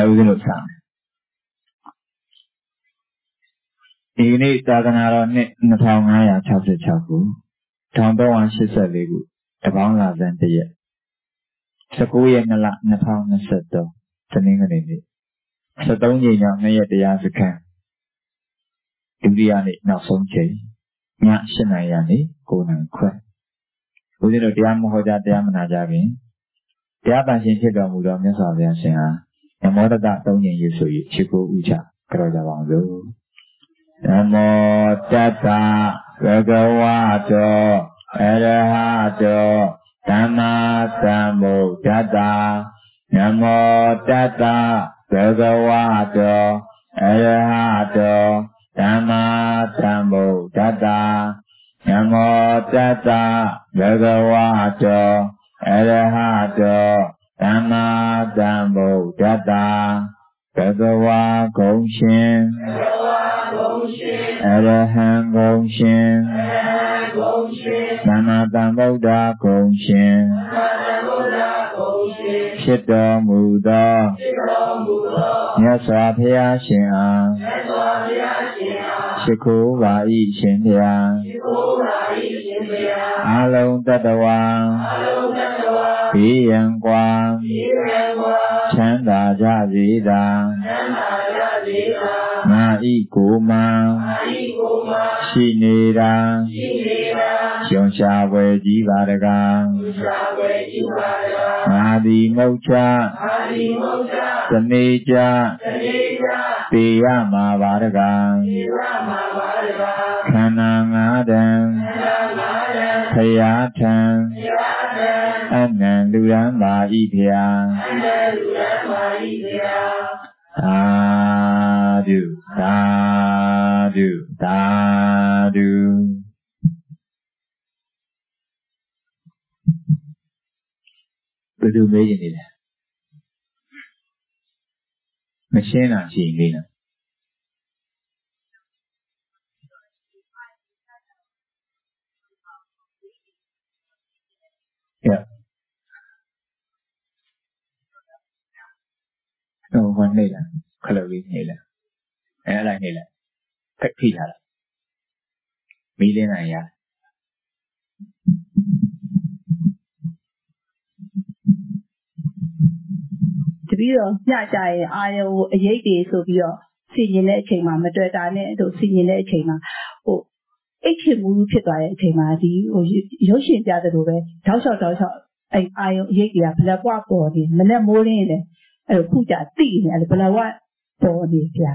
우선 상. 이게 다가나로네 나타나야 잡수차고 당도한 시설이고 대방라전대에 19ရက်2လ2023တနင်္ဂနွေနေ့73ကြိမ်မြောက်2ရက်တရားစခန်းဒုတိယနေ့နောက်ဆုံးချိန်ည8နာရီကနေ9နာရီခွဲဦးဇင်းတို့တရားမဟောကြားတရားမနာကြခင်တရားပန်ရှင်ဖြစ်တော်မူသောမြတ်စွာဘုရားရှင်ဟာနမောတတ3ကြိမ်ရွတ်ဆို၍ရှိခိုးဥချကြောကြပါအောင်စို့နမောတတဘဂဝတောအရဟတောသမ္မာသမ္ဗုဒ္ဓတ္တနမောတတ္တဘဂဝတောအရဟတောသမ္မာသမ္ဗုဒ္ဓတ္တနမောတတ္တဘဂဝတောအရဟတောသမ္မာသမ္ဗုဒ္ဓတ္တဘဂဝါဂုံရှင်အရဟံဂုံရှင်သမ္မာသမ္ဗုဒ္ဓဂုံရှင်ဖြစ်တော်မူသောမြတ်စွာဘုရားရှင်အားရှိခိုးပါ၏ရှင်ဘုရားအလုံးတတဝါဘေးရန်ကွာချမ်းသာကြစေသာငါဤကိုယ်မှရှိနေတာရှင်ရှားွယ်ကြီးပါတကားငါသည်မုတ်ချသနေကြပေရမှာပါတကားခန္ဓာ၅တန်ဖယားထံအနံလူရန်ပါဤဖျားသာဓုသာဓုသာဓုဘယ်လိုမေးနေလဲမရှင်းတာရှိနေလားวันนี้ล่ะခလုတ်လေးနေလားအဲ့ဒါနေလားဖက်ဖိထားလားမီးလင်းနိုင်ရတပည့်တော်ညကြရင်အာယုံအရေးတွေဆိုပြီးတော့စီရင်တဲ့အချိန်မှာမတွေ့တာနဲ့တို့စီရင်တဲ့အချိန်မှာအိတ်ချင်မှုဖြစ်သွားတဲ့အချိန်မှာဒီရုပ်ရှင်ပြတဲ့လိုပဲတောက်လျှောက်အဲ့အာယုံအရေးတွေကဘလက်ပွားပေါ်နေမနဲ့မိုးလင်းနေအဲ့ခုကြတိနေအဲ့ဘလဝပေါ်နေပြ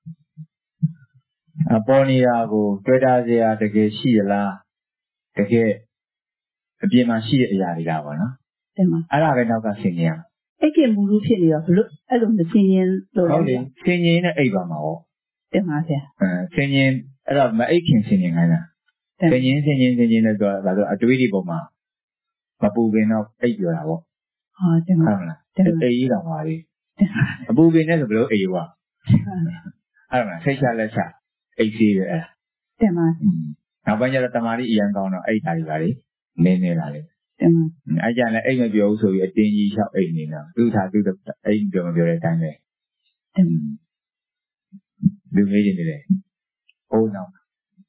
ပေါ်နေတာကိုတွေ့တာစရာတကယ်ရှိရလားတကယ်အပြင်မှာရှိတဲ့အရာတွေလားပေါ့နော်တင်ပါအဲ့ဒါပဲနောက်ကဆင်ញင်ရအိတ်ကမူလူဖြစ်နေတော့ဘလို့အဲ့လိုမဆင်ញင်လို့ဟုတ်တယ်ဆင်ញင်နဲ့အိတ်ပါမှာဟောတင်ပါဗျာဆင်ញင်အဲ့တော့မအိတ်ခင်ဆင်ញင်ခိုင်းတာဆင်ញင်နဲ့တော့ဒါဆိုအတွေးဒီပုံမှာမပူခင်တော့အိတ်ပြောတာပေါ့ဟုတ်တယ်ဟုတ်လားအိတ်ကြီးတော်ပါလေအပူပင်နဲ့ဆိုဘလို့အေးွားအဲ့ဒါဆိတ်ချလက်ချအိတ်သေးတယ်အဲ့ဒါတင်ပါနောက်ပိုင်းကျတော့တမာတိအရန်ကောင်းတော့အိတ်တာတွေပါလေနေလာလေတင်ပါအဲ့ကြလည်းအိတ်မပြောဘူးဆိုပြီးအတင်းကြီးလျှောက်အိတ်နေတာသူ့ထားသူ့အိတ်ပြောမပြောတဲ့အတိုင်းပဲတင်လူမေးနေတယ်အိုးနောက်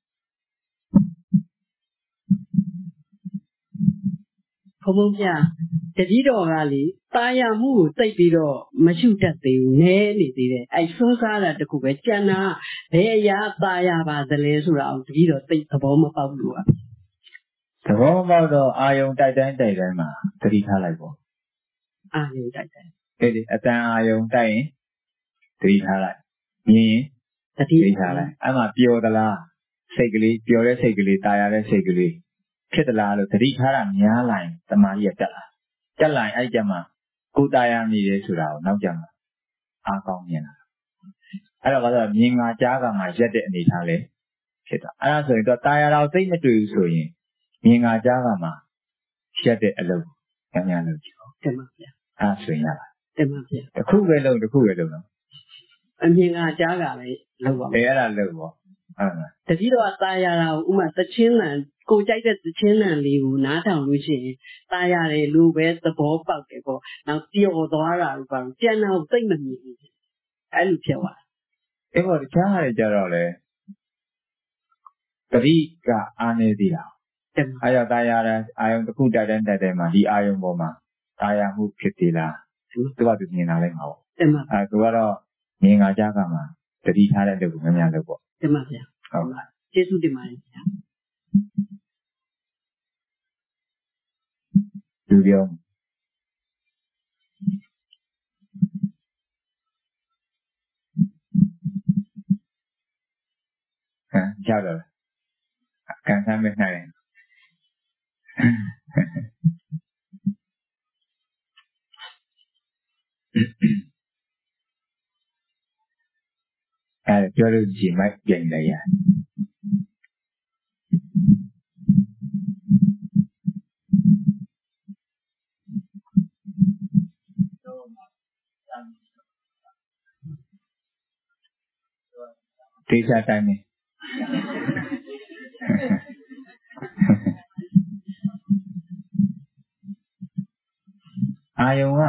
ဘုံပြတတိတော်ကလေတာယာမှုကိုသိပ်ပြီးတော့မရှုတတ်သေးဘူးနဲနေသေးတယ်အဲ့စိုးစားတာတခုပဲကြံတာဘယ်အရာတာယာပါသလဲဆိုတာအောင်တတိတော်သိသဘောမပေါက်လို့သဘောမပေါက်တော့အာယုံတိုက်တိုင်းမှာသတိထားလိုက်ပေါ့အာယုံတိုက်တိုင်းအဲ့ဒီအတန်အာယုံတိုက်ရင်သတိထားလိုက်မြင်ရင်သတိထားလိုက်အဲ့မှာပျော်သလားစိတ်ကလေးပျော်တဲ့စိတ်ကလေးတာယာတဲ့စိတ်ကလေးဖြစ်သလားလို့သတိထားတာများလာရင်တမာကြီးကတက်လာရင်အဲ့ကြမှာကိုယ်တာယာမိတယ်ဆိုတာကိုနောက်ကြမှာအားကောင်းမြင်လာအဲ့တော့ကတော့မြင်ငါကြားကမှရက်တဲ့အနေထားလေဖြစ်တာအဲ့ဒါဆိုရင်တော့တာယာတော်သိမတွေ့ဘူးဆိုရင်မြင်ငါကြားကမှရက်တဲ့အလုပ်ညံ့လို့ကြည့်အောင်တင်ပါဗျာအဲ့ဆိုရင်ရပါတင်ပါဗျာတစ်ခုပဲလုံးနော်အမြင်ငါကြားကလည်းလုံးပါအဲ့ဒါလုံးပေါ့ဟုတ်လားတတိတော်တာယာတာကိုဥမာသချင်းလံကိုကြိုက်တဲ့သချင်းလံလေးကိုနားထောင်လို့ရှိရင်တာယာတယ်လို့ပဲသဘောပေါက်တယ်ပေါ့နောက်ပျော်သွားတာလို့ပါကြံတော့သိမ့်မမြင်ဘူးအဲ့လိုဖြစ်သွားအဲ့ပေါ်တခြားဟာတွေကြတော့လေတတိကအားနေသေးတာတယ်အားရတာရတဲ့အာယုံတစ်ခုတက်တဲ့မှာဒီအာယုံပေါ်မှာတာယာမှုဖြစ်သေးလားသူကသူမြင်လာလိုက်မှာပေါ့တယ်မှာသူကတော့မြင်လာကြကမှာတတိထားတဲ့လုပ်ကိုများများလုပ်ပေါ့တယ်မှာဗျာဟုတ်လားကျေးဇူးတင်ပါတယ်ဗျာလူပြောဟမ်ကြောက်တော့ကန်ဆန်းမဲ့နိုင်တယ်အဲ့ပြောလို့ကြည့်မိုက်ပြင်လိုက်ရတေချာတိုင်းနေအာယုံက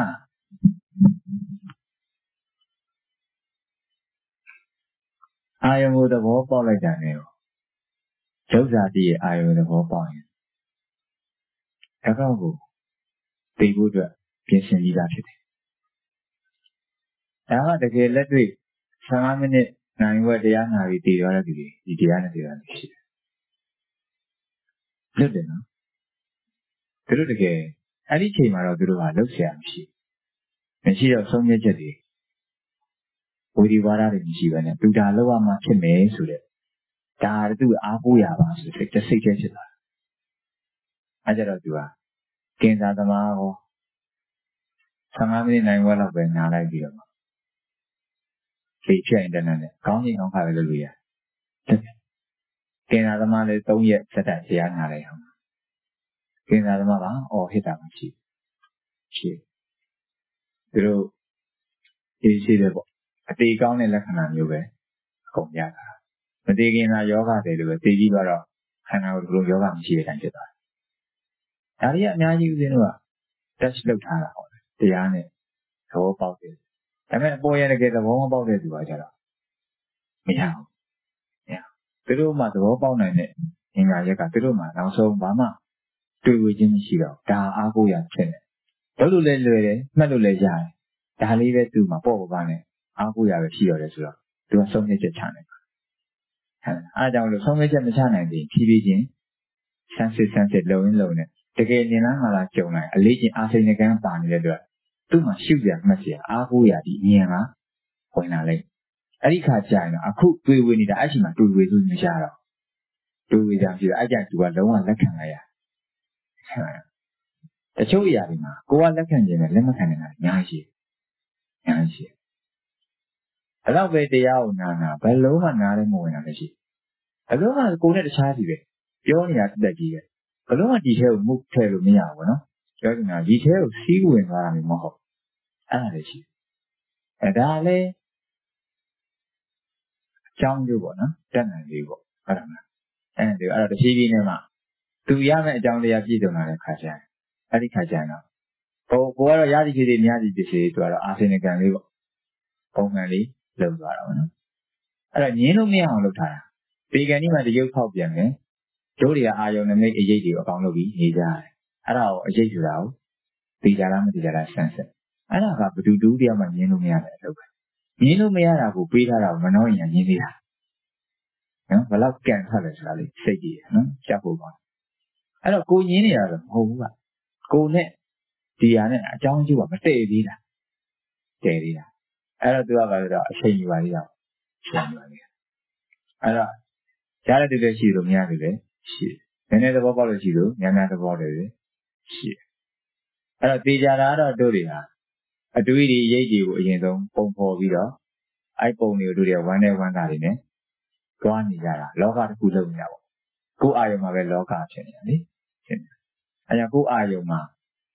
အာယုံကိုသဘောပေါက်လိုက်တာနဲ့ဒုက္ခတည်းရဲ့အာယုံသဘောပေါက်ရင်အကောက်ကိုသိဖို့အတွက်ပြင်ဆင်ပြီးသားဖြစ်တယ်။ဒါကတကယ်လက်တွေ့15မိနစ်နိုင်ဝက်တရားနာပြီးတည်သွားတဲ့သူတွေဒီတရားနဲ့တည်တာရှိတယ်။လွတ်တယ်နော်။သူတို့တကယ်အဲ့ဒီချိန်မှာတော့သူတို့ကလှုပ်ရှားမရှိ။မရှိတော့ဆုံးဖြတ်ချက်တွေဝီဒီဝါဒတွေမရှိဘဲနဲ့သူဒါလောက်မှဖြစ်မယ်ဆိုတဲ့ဒါသူ့အားကိုးရပါဆိုစိတ်တစ်စိတ်တည်းဖြစ်သွားတယ်။အဲကြတော့သူကကင်စာသမားကို15မိနစ်နိုင်ဝက်လောက်ပဲနားလိုက်ပြီးတော့ဖြည့်ရင်တန်းနဲ့ခေါင်းကြီးအောင်ခါပဲလုပ်လို့ရတယ်။ကင်စာသမားလည်း3ရက်စက်တက်တရားနာလိုက်အောင်။ကင်စာသမားကဟစ်တာမရှိသူတို့ဒီရှိတယ်ပေါ့အသေးကောင်းတဲ့လက္ခဏာမျိုးပဲအကုန်ရတာမသေးခင်သာယောဂတယ်လို့ပဲသိပြီးတော့ခန္ဓာကိုယ်လိုယောဂမရှိတဲ့အတိုင်းဖြစ်သွားတယ်။ဒါတွေကအများကြီးဦးဇင်းတို့က touch လုပ်ထားတာဟုတ်တယ်တရားနဲ့သဘောပေါက်တယ်။ဒါပေမဲ့အပေါ်ရတကယ်သဘောမပေါက်တဲ့သူကကြတော့မရဘူး။သူတို့မှသဘောပေါက်နိုင်တဲ့အင်္ဂါရက်ကသူတို့မှနောက်ဆုံးဘာမှတွေ့ဝေခြင်းမရှိတော့ဒါအားကိုးရဖြစ်နေ။လုပ်လို့လည်းလွယ်တယ်မှတ်လို့လည်းရတယ်။ဒါလေးပဲသူ့မှာပေါ့ပါနဲ့အားကိုးရပဲရှိရတယ်ဆိုတော့သူကဆုံးဖြတ်ချက်ချနိုင်တယ်။အဲဒါကြောင့်လို့ဆုံးဖြတ်ချက်မချနိုင်သေးဖြည်းဖြည်းချင်းဆန်းစစ်လုံရင်းလုံနေတကယ်ဉာဏ်လားငါလားကြုံလိုက်အလေးချင်းအာစိန်ကံပါနေတဲ့အတွက်သူ့မှာရှုစရာမှတ်စရာအားကိုးရဒီဉာဏ်ကဝင်လာလိုက်အဲ့ဒီခါကျရင်တော့အခုတွေ့ဝေနေတာအဲ့ဒီမှာတွေ့ဝေလို့မရတော့တွေ့ဝေကြပြီအဲ့ကြသူကလုံးဝလက်ခံလိုက်ရတချို့အရာတွေမှာကိုကလက်ခံခြင်းနဲ့လက်မခံနိုင်တာအများကြီးအဲ့တော့ပဲတရားကိုနာဘယ်လုံးမှနားလည်းမဝင်တာလည်းရှိဘယ်လုံးမှကိုယ်နဲ့တခြားစီပဲပြောနေတာတက်ကြီးပဲဘယ်လုံးမှဒီထဲကိုမှုတ်ထည့်လို့မရဘူးနော်ပြောနေတာဒီထဲကိုစီးဝင်သွားတာမျိုးမဟုတ်အဲ့ဒါလည်းရှိဒါလည်းအကြောင်းကျိုးပေါ့နော်တက်နိုင်လေးပေါ့ဟုတ်တယ်မလားအဲ့တော့တဖြည်းဖြည်းနဲ့မှသူရမယ့်အကြောင်းတရားပြည့်စုံလာတဲ့ခါကျရင်အဲ့ဒီခါကျရင်တော့ကိုကတော့ရသည်ဖြစ်စေမရသည်ဖြစ်စေသူကတော့အာစိန်ကံလေးပေါ့ပုံမှန်လေးလုံသွားတာပေါ့နော်အဲ့တော့ညင်းလို့မရအောင်လုပ်ထားတာပေကံကြီးမှတရုပ်ဖောက်ပြန်တယ်တို့တွေကအာယုံနမိတ်အရေးတွေကိုအကောင်လုပ်ပြီးနေကြတယ်အဲ့ဒါကိုအရေးဆိုတာကိုသိကြလားမသိကြလားဆန်းစစ်အဲ့ဒါကဘယ်သူတူတရားမှညင်းလို့မရတဲ့အလုပ်ပဲညင်းလို့မရတာကိုပေးထားတာကိုမနှောရင်ညင်းနေတာနော်ဘယ်တော့ကန်ထွက်လဲဆိုတာလေးစိတ်ကြည့်ရနော်ရှက်ဖို့ပါအဲ့တော့ကိုညင်းနေတာတော့မဟုတ်ဘူးကကိုနဲ့ဒီဟာနဲ့အကြောင်းကျိုးကမတည့်သေးတာတည့်သေးတာအဲ့တော့သူကဘာလို့တော့အချိန်ယူပါသေးတာချိန်ယူပါသေးတယ်အဲ့တော့ကြားတဲ့သူတွေရှိလို့မရဘူးလေရှိတယ်နည်းနည်းသဘောပေါက်လို့ရှိလို့များများသဘောတယ်လေရှိတယ်အဲ့တော့တေချာတာတော့တို့တွေဟာအတွေးတွေရိပ်တွေကိုအရင်ဆုံးပုံဖော်ပြီးတော့အဲ့ပုံတွေကိုတို့တွေဝမ်းနဲ့ဝမ်းသာတွေနဲ့တွားနေကြတာလောကတစ်ခုလုံးညာပေါ့ကိုယ်အာယုံမှာပဲလောကဖြစ်နေတာလေဖြစ်နေအဲ့ကြောင့်ကိုယ်အာယုံမှာ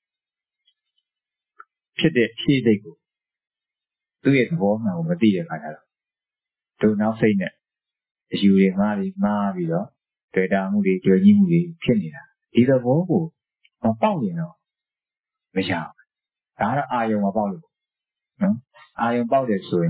ဖြစ်တဲ့ဖြည့်စိတ်ကိုသူ့ရဲ့သဘောမှန်ကိုမသိတဲ့အခါကျတော့တို့နောက်စိတ်နဲ့အယူတွေမှားပြီးတော့တွေ့တာမှုတွေကြွယ်ကြီးမှုတွေဖြစ်နေတာဒီသဘောကိုမပေါက်ရင်တော့မရဘူးဒါကတော့အာယုံမပေါက်လို့နော်အာယုံပေါက်တယ်ဆိုရင်တော့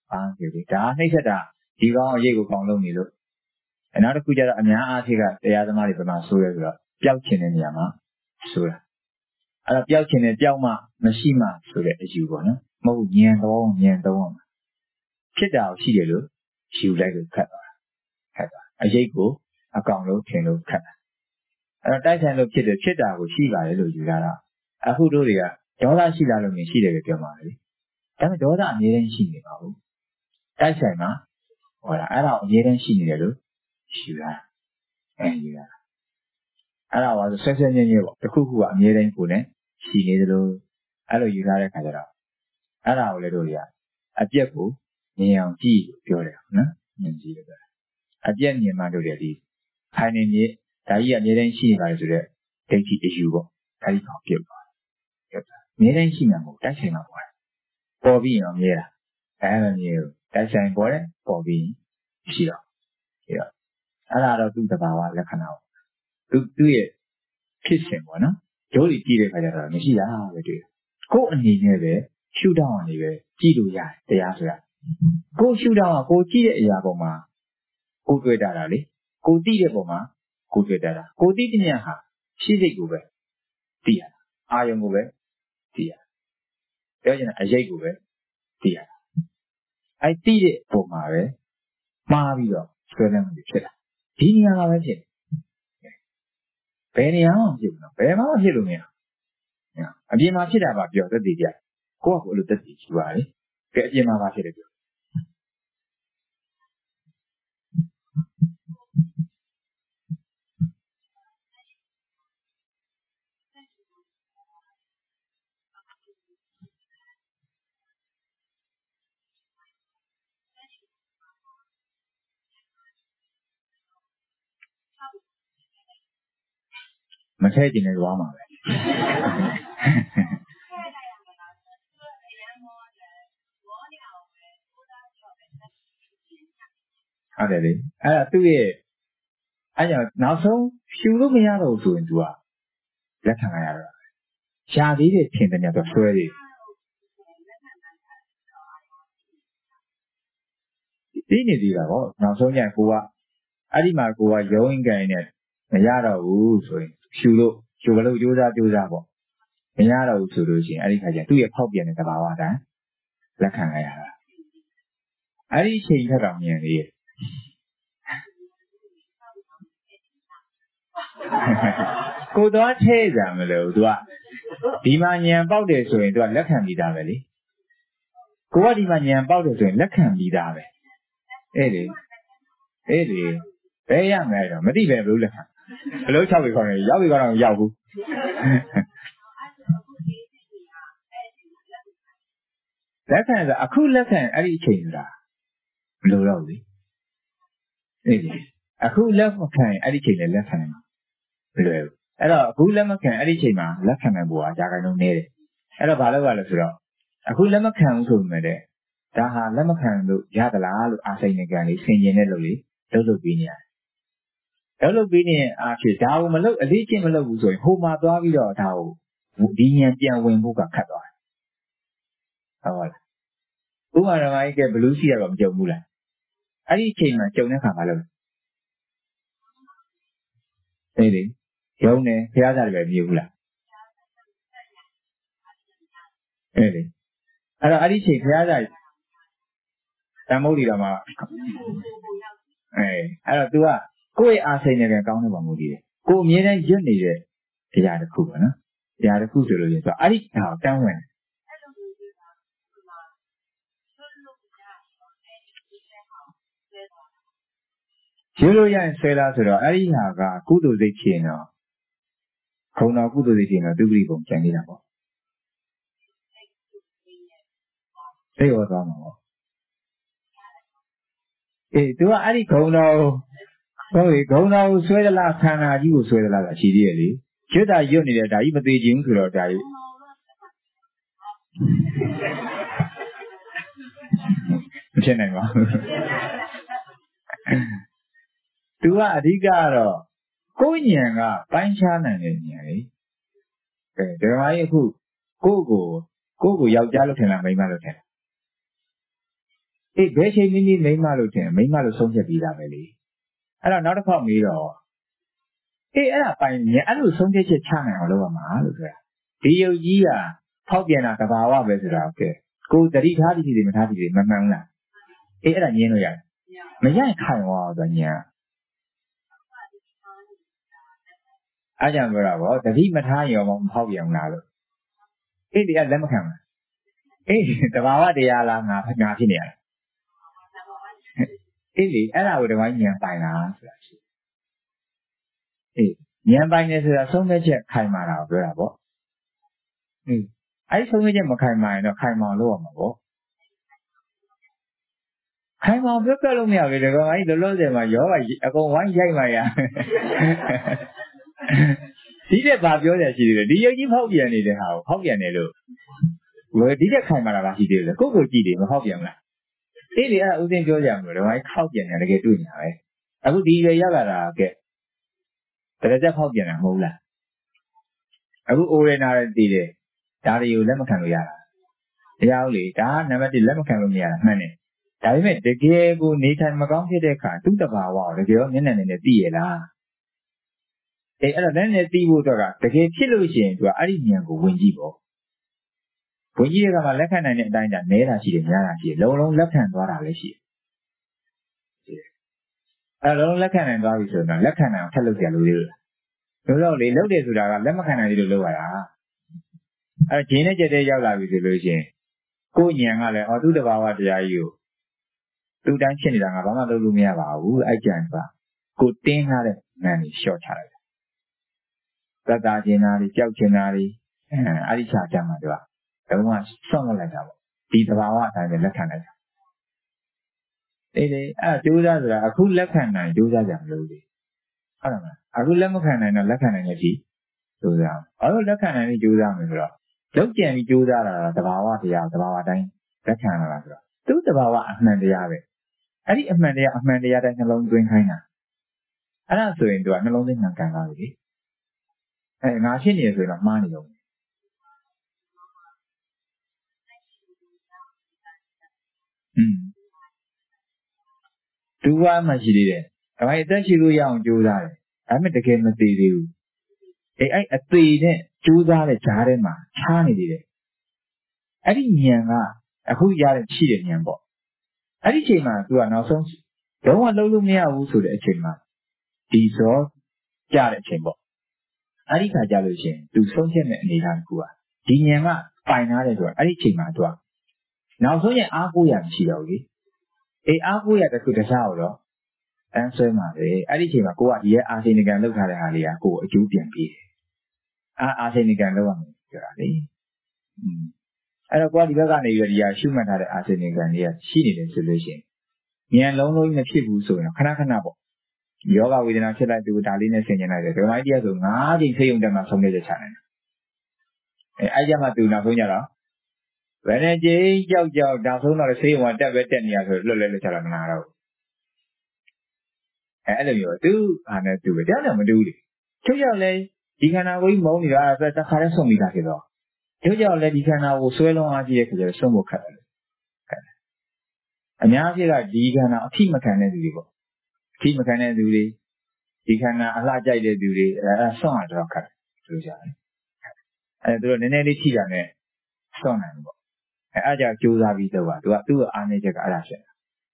ဘာဖြစ်လဲဒါနှိမ့်ဆက်တာဒီကောင်အရေးကိုကောင်းလုံးနေလို့နောက်တစ်ခုကျတော့အများအားဖြင့်ကတရားသမားတွေဘယ်မှာဆိုရဲဆိုတော့ပျောက်ချင်တဲ့နေရာမှာဆိုတာအဲ့တော့ပျောက်ချင်တဲ့ပျောက်မှမရှိမှဆိုတဲ့အယူပေါ့နော်မဟုတ်ဉာဏ်တော်မှာဖြစ်တာရှိတယ်လို့ယူလိုက်လို့ခတ်သွားအရေးကိုအကောင်လုံးထင်လို့ခတ်တာအဲ့တော့တိုက်ဆိုင်လို့ဖြစ်တာကိုရှိပါတယ်လို့ယူလာတာအခုတို့တွေကဒေါသရှိလာလို့မြင်ရှိတယ်လို့ပြောမှာလေဒါပေမဲ့ဒေါသအမြဲတမ်းရှိနေပါဘူးတိုက်ဆိုင်မှာဟောလားအဲ့ဒါအမြဲတမ်းရှိနေတယ်လို့ယူလာယူလာအဲ့ဒါကဆွဲညင်းပေါ့တခုခုကအမြဲတမ်းကိုနဲ့ရှိနေတယ်လို့အဲ့လိုယူလာတဲ့ခါကျတော့အဲ့ဒါကိုလည်းတို့တွေကအပြက်ကိုမြင်အောင်ကြည့်လို့ပြောတယ်နော်မြင်ကြည့်လို့ပြောတယ်အပြက်မြင်မှတို့တွေဒီခိုင်နေမြေဒါကြီးကအမြဲတမ်းရှိနေပါလေဆိုတော့ဒိဋ္ဌိအယူပေါ့ဒါကြီးကောင်ပြုတ်သွားတယ်အမြဲတမ်းရှိမှာမဟုတ်တိုက်ဆိုင်မှာပေါ့ပေါ်ပြီးရင်မြဲတာအဲ့လိုမျိုးတိုက်ဆိုင်ပေါ်တယ်ပေါ်ပြီးရှိတော့အဲ့ဒါတော့သူ့တဘာဝလက္ခဏာပေါ့သူ့ရဲ့ဖြစ်စဉ်ပေါ့နော်ဒုတိယကြည့်တဲ့ခါကျတော့မရှိတာပဲတွေ့ကိုယ်အနေနဲ့ပဲရှုထောင့်အနေပဲကြည့်လို့ရတယ်တရားဆိုတာကိုယ်ရှုထောင့်ကကိုကြည့်တဲ့အရာပေါ်မှာကိုတွေ့တာလေကိုသိတဲ့ပုံမှာကိုတွေ့တာကိုသိတဲ့ဉာဏ်ဟာရှိစိတ်ကိုပဲသိရတာအာယုံကိုပဲသိရပြောချင်တာအရေးကိုပဲသိရတာအဲ့သိတဲ့ပုံမှာပဲမှားပြီးတော့ဆွဲလန်းမှုဖြစ်တာဒီနေရာမှာပဲဖြစ်ဘယ်နေရာမှမဖြစ်ဘူးနော်ဘယ်မှမဖြစ်လို့မရအပြင်မှာဖြစ်တာပါပြောသက်တည်ကြကိုယ့်ကကိုယ်လိုသက်တည်ရှိပါလေကဲအပြင်မှာပါဖြစ်တယ်ပြောမထဲကျင်နေသွားမှာပဲဟုတ်တယ်လေအဲ့ဒါသူ့ရဲ့အဲ့ကြောင့်နောက်ဆုံးဖြူလို့မရတော့ဘူးဆိုရင် तू ကလက်ခံရတာရှားသေးတယ်ထင်တယ်များတော့ဆွဲသေးပြီးနေသေးတာပေါ့နောက်ဆုံးကျရင်ကိုကအဲ့ဒီမှာကိုကရုံးရင်ကန်နေမရတော့ဘူးဆိုရင်ဖြူလို့ဘလို့ကြိုးစားပေါ့မရတော့ဘူးဆိုလို့ရှိရင်အဲ့ဒီခါကျသူ့ရဲ့ဖောက်ပြန်တဲ့သဘာဝတိုင်းလက်ခံရတာအဲ့ဒီအချိန်ထက်တော့မြင်သေးရဲ့ကိုတော့ထဲကြမလို့ तू ကဒီမှာညံပေါက်တယ်ဆိုရင် तू ကလက်ခံပြီးသားပဲလေကိုကဒီမှာညံပေါက်တယ်ဆိုရင်လက်ခံပြီးသားပဲအဲ့လေဘယ်ရမယ်တော့မသိပဲဘလို့လက်ခံဘလို့6ပြီခေါ်နေရောက်ပြီခေါ်တော့ရောက်ဘူးလက်ခံဆိုအခုလက်ခံအဲ့ဒီအချိန်လားမလို့တော့ဘူးလေအဲ့ဒီအခုလက်မခံအဲ့ဒီအချိန်လည်းလက်ခံနိုင်မှာမလွယ်ဘူးအဲ့တော့အခုလက်မခံအဲ့ဒီအချိန်မှာလက်ခံနိုင်ဖို့ကຢာခိုင်နှုန်းနည်းတယ်အဲ့တော့ဘာလုပ်ရလဲဆိုတော့အခုလက်မခံဘူးဆိုပေမဲ့ဒါဟာလက်မခံလို့ရသလားလို့အာစိန်နေကြလေးဆင်ကျင်တဲ့လို့လေလုပ်ပြီးနေရတယ်လုပ်ပြီးနေအားဖြင့်ဒါကိုမလုပ်အလေးချင်းမလုပ်ဘူးဆိုရင်ဟိုမှာသွားပြီးတော့ဒါကိုဒီဉာဏ်ပြန်ဝင်ဖို့ကခက်သွားတယ်ဟုတ်လားဥပမာဓမ္မကြီးကဘလူးစီကတော့မကြုံဘူးလားအဲ့ဒီအချိန်မှာကြုံတဲ့ခါမှာလို့အဲ့ဒီရုံးနေဖျားစားတယ်ပဲမြည်ဘူးလားအဲ့ဒီအဲ့တော့အဲ့ဒီအချိန်ဖျားစားတမုတ်ဒီတော့မှအဲ့တော့ तू ကကိုယ့်ရဲ့အာစိန်နဲ့ကောင်းတဲ့ပုံမူတည်တယ်ကိုအမြဲတမ်းရွတ်နေတဲ့အရာတစ်ခုပေါ့နော်အရာတစ်ခုဆိုလို့ရင်ဆိုအဲ့ဒီဟာကိုတန်းဝင်ရွတ်လို့ရရင်ဆွဲလားဆိုတော့အဲ့ဒီဟာကကုသိုလ်စိတ်ဖြစ်ရင်တော့ခုံတော်ကုသိုလ်စိတ်ဖြစ်ရင်တော့သူပရိပုံကျန်နေတာပေါ့သိရောသွားမှာပေါ့သူကအဲ့ဒီခုံတော်ဟုတ်ပြီခုံတော်ကိုဆွဲသလားခန္ဓာကြီးကိုဆွဲသလားဆိုတာရှိသေးရဲ့လေကျွတ်တာရွတ်နေတဲ့ဒါကြီးမသေးခြင်းဆိုတော့ဒါကြီးမဖြစ်နိုင်ပါဘူးသူကအဓိကကတော့ကိုယ်ဉာဏ်ကပိုင်းခြားနိုင်တဲ့ဉာဏ်လေဓမ္မကြီးအခုကိုယ့်ကိုယောက်ျားလို့ထင်လားမိန်းမလို့ထင်လားဘယ်ချိန်မိမလို့ထင်မိမလို့ဆုံးဖြတ်ပြီးသားပဲလေအဲ့တော့နောက်တစ်ခေါက်မေးတော့အဲ့ဒါပိုင်မြအဲ့လိုဆုံးဖြတ်ချက်ချနိုင်အောင်လုပ်ရမှာလို့ဆိုတာဒီယုတ်ကြီးကဖောက်ပြန်တာတဘာဝပဲဆိုတာကဲကိုယ်တတိထားတိမထားတိမမှန်ဘူးလားအဲ့ဒါညင်းလို့ရတယ်မရရင်ခိုင်သွားတော့ညံအားကြောင့်ပြောတာဗောတတိမထားရင်ရောမဖောက်ပြန်ဘူးလားလို့အဲ့ဒီကလက်မခံဘူးတဘာဝတရားလားငါဖြစ်နေရအဲ့လေအဲ့ဒါကိုတပိုင်းညံပိုင်လားဆိုတာရှိညံပိုင်နေဆိုတာဆုံးဖြတ်ချက်ခိုင်မာတာကိုပြောတာဗောအဲ့ဆုံးဖြတ်ချက်မခိုင်မာရင်တော့ခိုင်မာလို့ရမှာဗောခိုင်မာပြတ်လို့မရဘူးဒီကောင်အဲ့လောလောဆယ်မှာယောဂအကုန်ဝိုင်းရိုက်မှရဒီတဲ့ဘာပြောရရှိသေးလဲဒီရုပ်ကြီးဖောက်ပြန်နေတဲ့ဟာကိုဖောက်ပြန်တယ်လို့ဝယ်ဒီတဲ့ခိုင်မာတာပါရှိသေးတယ်ကိုကြည့်တယ်မဖောက်ပြန်ဘူးလားအေးလေအဲ့ဥစဉ်ပြောကြမှာတော့အဲ့ခောက်ပြန်တယ်တကယ်တွေ့နေတာပဲအခုဒီရွယ်ရောက်လာတာကဲတကယ်ချက်ဖောက်ပြန်တာမဟုတ်လားအခုအိုရနာတည်တယ်ဒါတွေကိုလက်မခံလို့ရတာတရားဦးလေဒါနံပါတ်1လက်မခံလို့မရတာမှန်တယ်ဒါပေမဲ့တကယ်ကိုနေထိုင်မကောင်းဖြစ်တဲ့အခါသူ့တဘာဝကိုတကယ်ရောမျက်နှာနဲ့သိရလားအဲ့တော့လည်းလည်းသိဖို့တော့တကယ်ဖြစ်လို့ရှိရင်သူကအဲ့ဒီဉာဏ်ကိုဝင်ကြည့်ပေါ့ဝင်ကြည့်တဲ့အခါမှာလက်ခံနိုင်တဲ့အတိုင်းဒါနဲတာရှိတယ်များတာရှိတယ်လုံးလက်ခံသွားတာလည်းရှိတယ်အဲ့လုံးလက်ခံနိုင်သွားပြီဆိုတော့လက်ခံနိုင်အောင်ထပ်လုပ်ကြလို့လေတော့လေလုပ်တယ်ဆိုတာကလက်မခံနိုင်လို့လုပ်ရတာအဲ့ဂျင်းနဲ့ကြက်တဲ့ရောက်လာပြီဆိုလို့ရှိရင်ကိုယ်ဉာဏ်ကလည်းသူ့တဘာဝတရားကြီးကိုသူ့တိုင်းဖြစ်နေတာငါဘာမှလုပ်လို့မရပါဘူးအဲ့ကြံပါကိုတင်းထားတဲ့နာနေလျှော့ချလိုက်သတ္တာကျင်နာတွေကြောက်ကျင်နာတွေအဲ့ဒီချာကြမှာသူကဘုံကဆွန့်လွတ်လိုက်တာပေါ့ဒီသဘာဝအတိုင်းပဲလက်ခံလိုက်တာအေးလေအဲ့ကြိုးစားဆိုတာအခုလက်ခံနိုင်ကြိုးစားကြမလို့လေဟုတ်တယ်မလားအခုလက်မခံနိုင်တော့လက်ခံနိုင်တဲ့ကြည့်ကြိုးစားအောင်အဲ့လိုလက်ခံနိုင်ပြီးကြိုးစားမယ်ဆိုတော့လောက်ကြံပြီးကြိုးစားတာသဘာဝတရားသဘာဝတိုင်းလက်ခံရတာဆိုတော့သူ့သဘာဝအမှန်တရားပဲအဲ့ဒီအမှန်တရားတိုင်းနှလုံးသွင်းခိုင်းတာအဲ့ဒါဆိုရင်သူကနှလုံးသွင်းမှန်ကန်သွားပြီလေငါဖြစ်နေရဆိုတော့မှားနေတော့သူကမှရှိသေးတယ်ဒါပေမဲ့အသက်ရှိလို့ရအောင်ကြိုးစားတယ်ဒါပေမဲ့တကယ်မသေးသေးဘူးအဲ့အသေးနဲ့ကြိုးစားတဲ့ကြားထဲမှာခြားနေသေးတယ်အဲ့ဒီဉာဏ်ကအခုရတဲ့ရှိတဲ့ဉာဏ်ပေါ့အဲ့ဒီအချိန်မှာသူကနောက်ဆုံးလုံးဝလုံးလို့မရဘူးဆိုတဲ့အချိန်မှာဒီဇောကြတဲ့အချိန်ပေါ့အဲ့ဒီခါကြလို့ရှိရင်သူဆုံးဖြတ်တဲ့အနေအထားကဒီဉာဏ်ကပိုင်ထားတယ်ဆိုတော့အဲ့ဒီအချိန်မှာသူကနောက်ဆုံးရင်အားကိုးရမရှိတော့ဘူးလေအားကိုးရတစ်ခုတခြားတော့အန်းဆွဲမှာပဲအဲ့ဒီအချိန်မှာကိုကဒီရဲ့အာစိနိကံလောက်ထားတဲ့ဟာလေးကကိုအကျိုးပြန်ပေးတယ်အာစိနိကံလောက်ရမယ်ပြောတာလေအဲ့တော့ကိုကဒီဘက်ကနေပြီးတော့ဒီဟာရှုမှတ်ထားတဲ့အာစိနိကံလေးကရှိနေတယ်ဆိုလို့ရှိရင်ဉာဏ်လုံးမဖြစ်ဘူးဆိုရင်ခဏပေါ့ယောဂဝေဒနာဖြစ်လိုက်သူဒါလေးနဲ့ဆင်ကျင်လိုက်တယ်ဒီမိုင်းတရားဆို9ချိန်ဆေးရုံတက်မှဆုံးဖြတ်ချက်ချနိုင်တယ်အဲ့ကြမှာသူနောက်ဆုံးကြတော့ဘယ်နဲ့ချိန်ကြောက်နောက်ဆုံးတော့ဆေးရုံကတက်နေရဆိုလွတ်လဲချတာမနာတော့အဲ့လိုမျိုးသူဟာနဲ့သူပဲတရားလည်းမတူဘူးလေချုပ်ရောက်လဲဒီခန္ဓာကိုယ်ကြီးမုန်းနေတာတခါတည်းဆုံးမိတာဖြစ်တော့ချုပ်ရောက်လဲဒီခန္ဓာကိုဆွဲလုံးအားကြီးတဲ့ခါကျတော့ဆုံးဖို့ခက်တယ်အများကြီးကဒီခန္ဓာအထိမခံတဲ့သူတွေပေါ့အထိမခံတဲ့သူတွေဒီခန္ဓာအလှကြိုက်တဲ့သူတွေဆွန့်ရတော့ခက်တယ်လို့ကြားတယ်သူတို့နည်းနည်းလေးထိတာနဲ့ဆွန့်နိုင်တယ်ပေါ့အဲ့ကြောင့်ကြိုးစားပြီးတော့သူကသူ့အားနည်းချက်ကအဲ့ဒါဖြစ်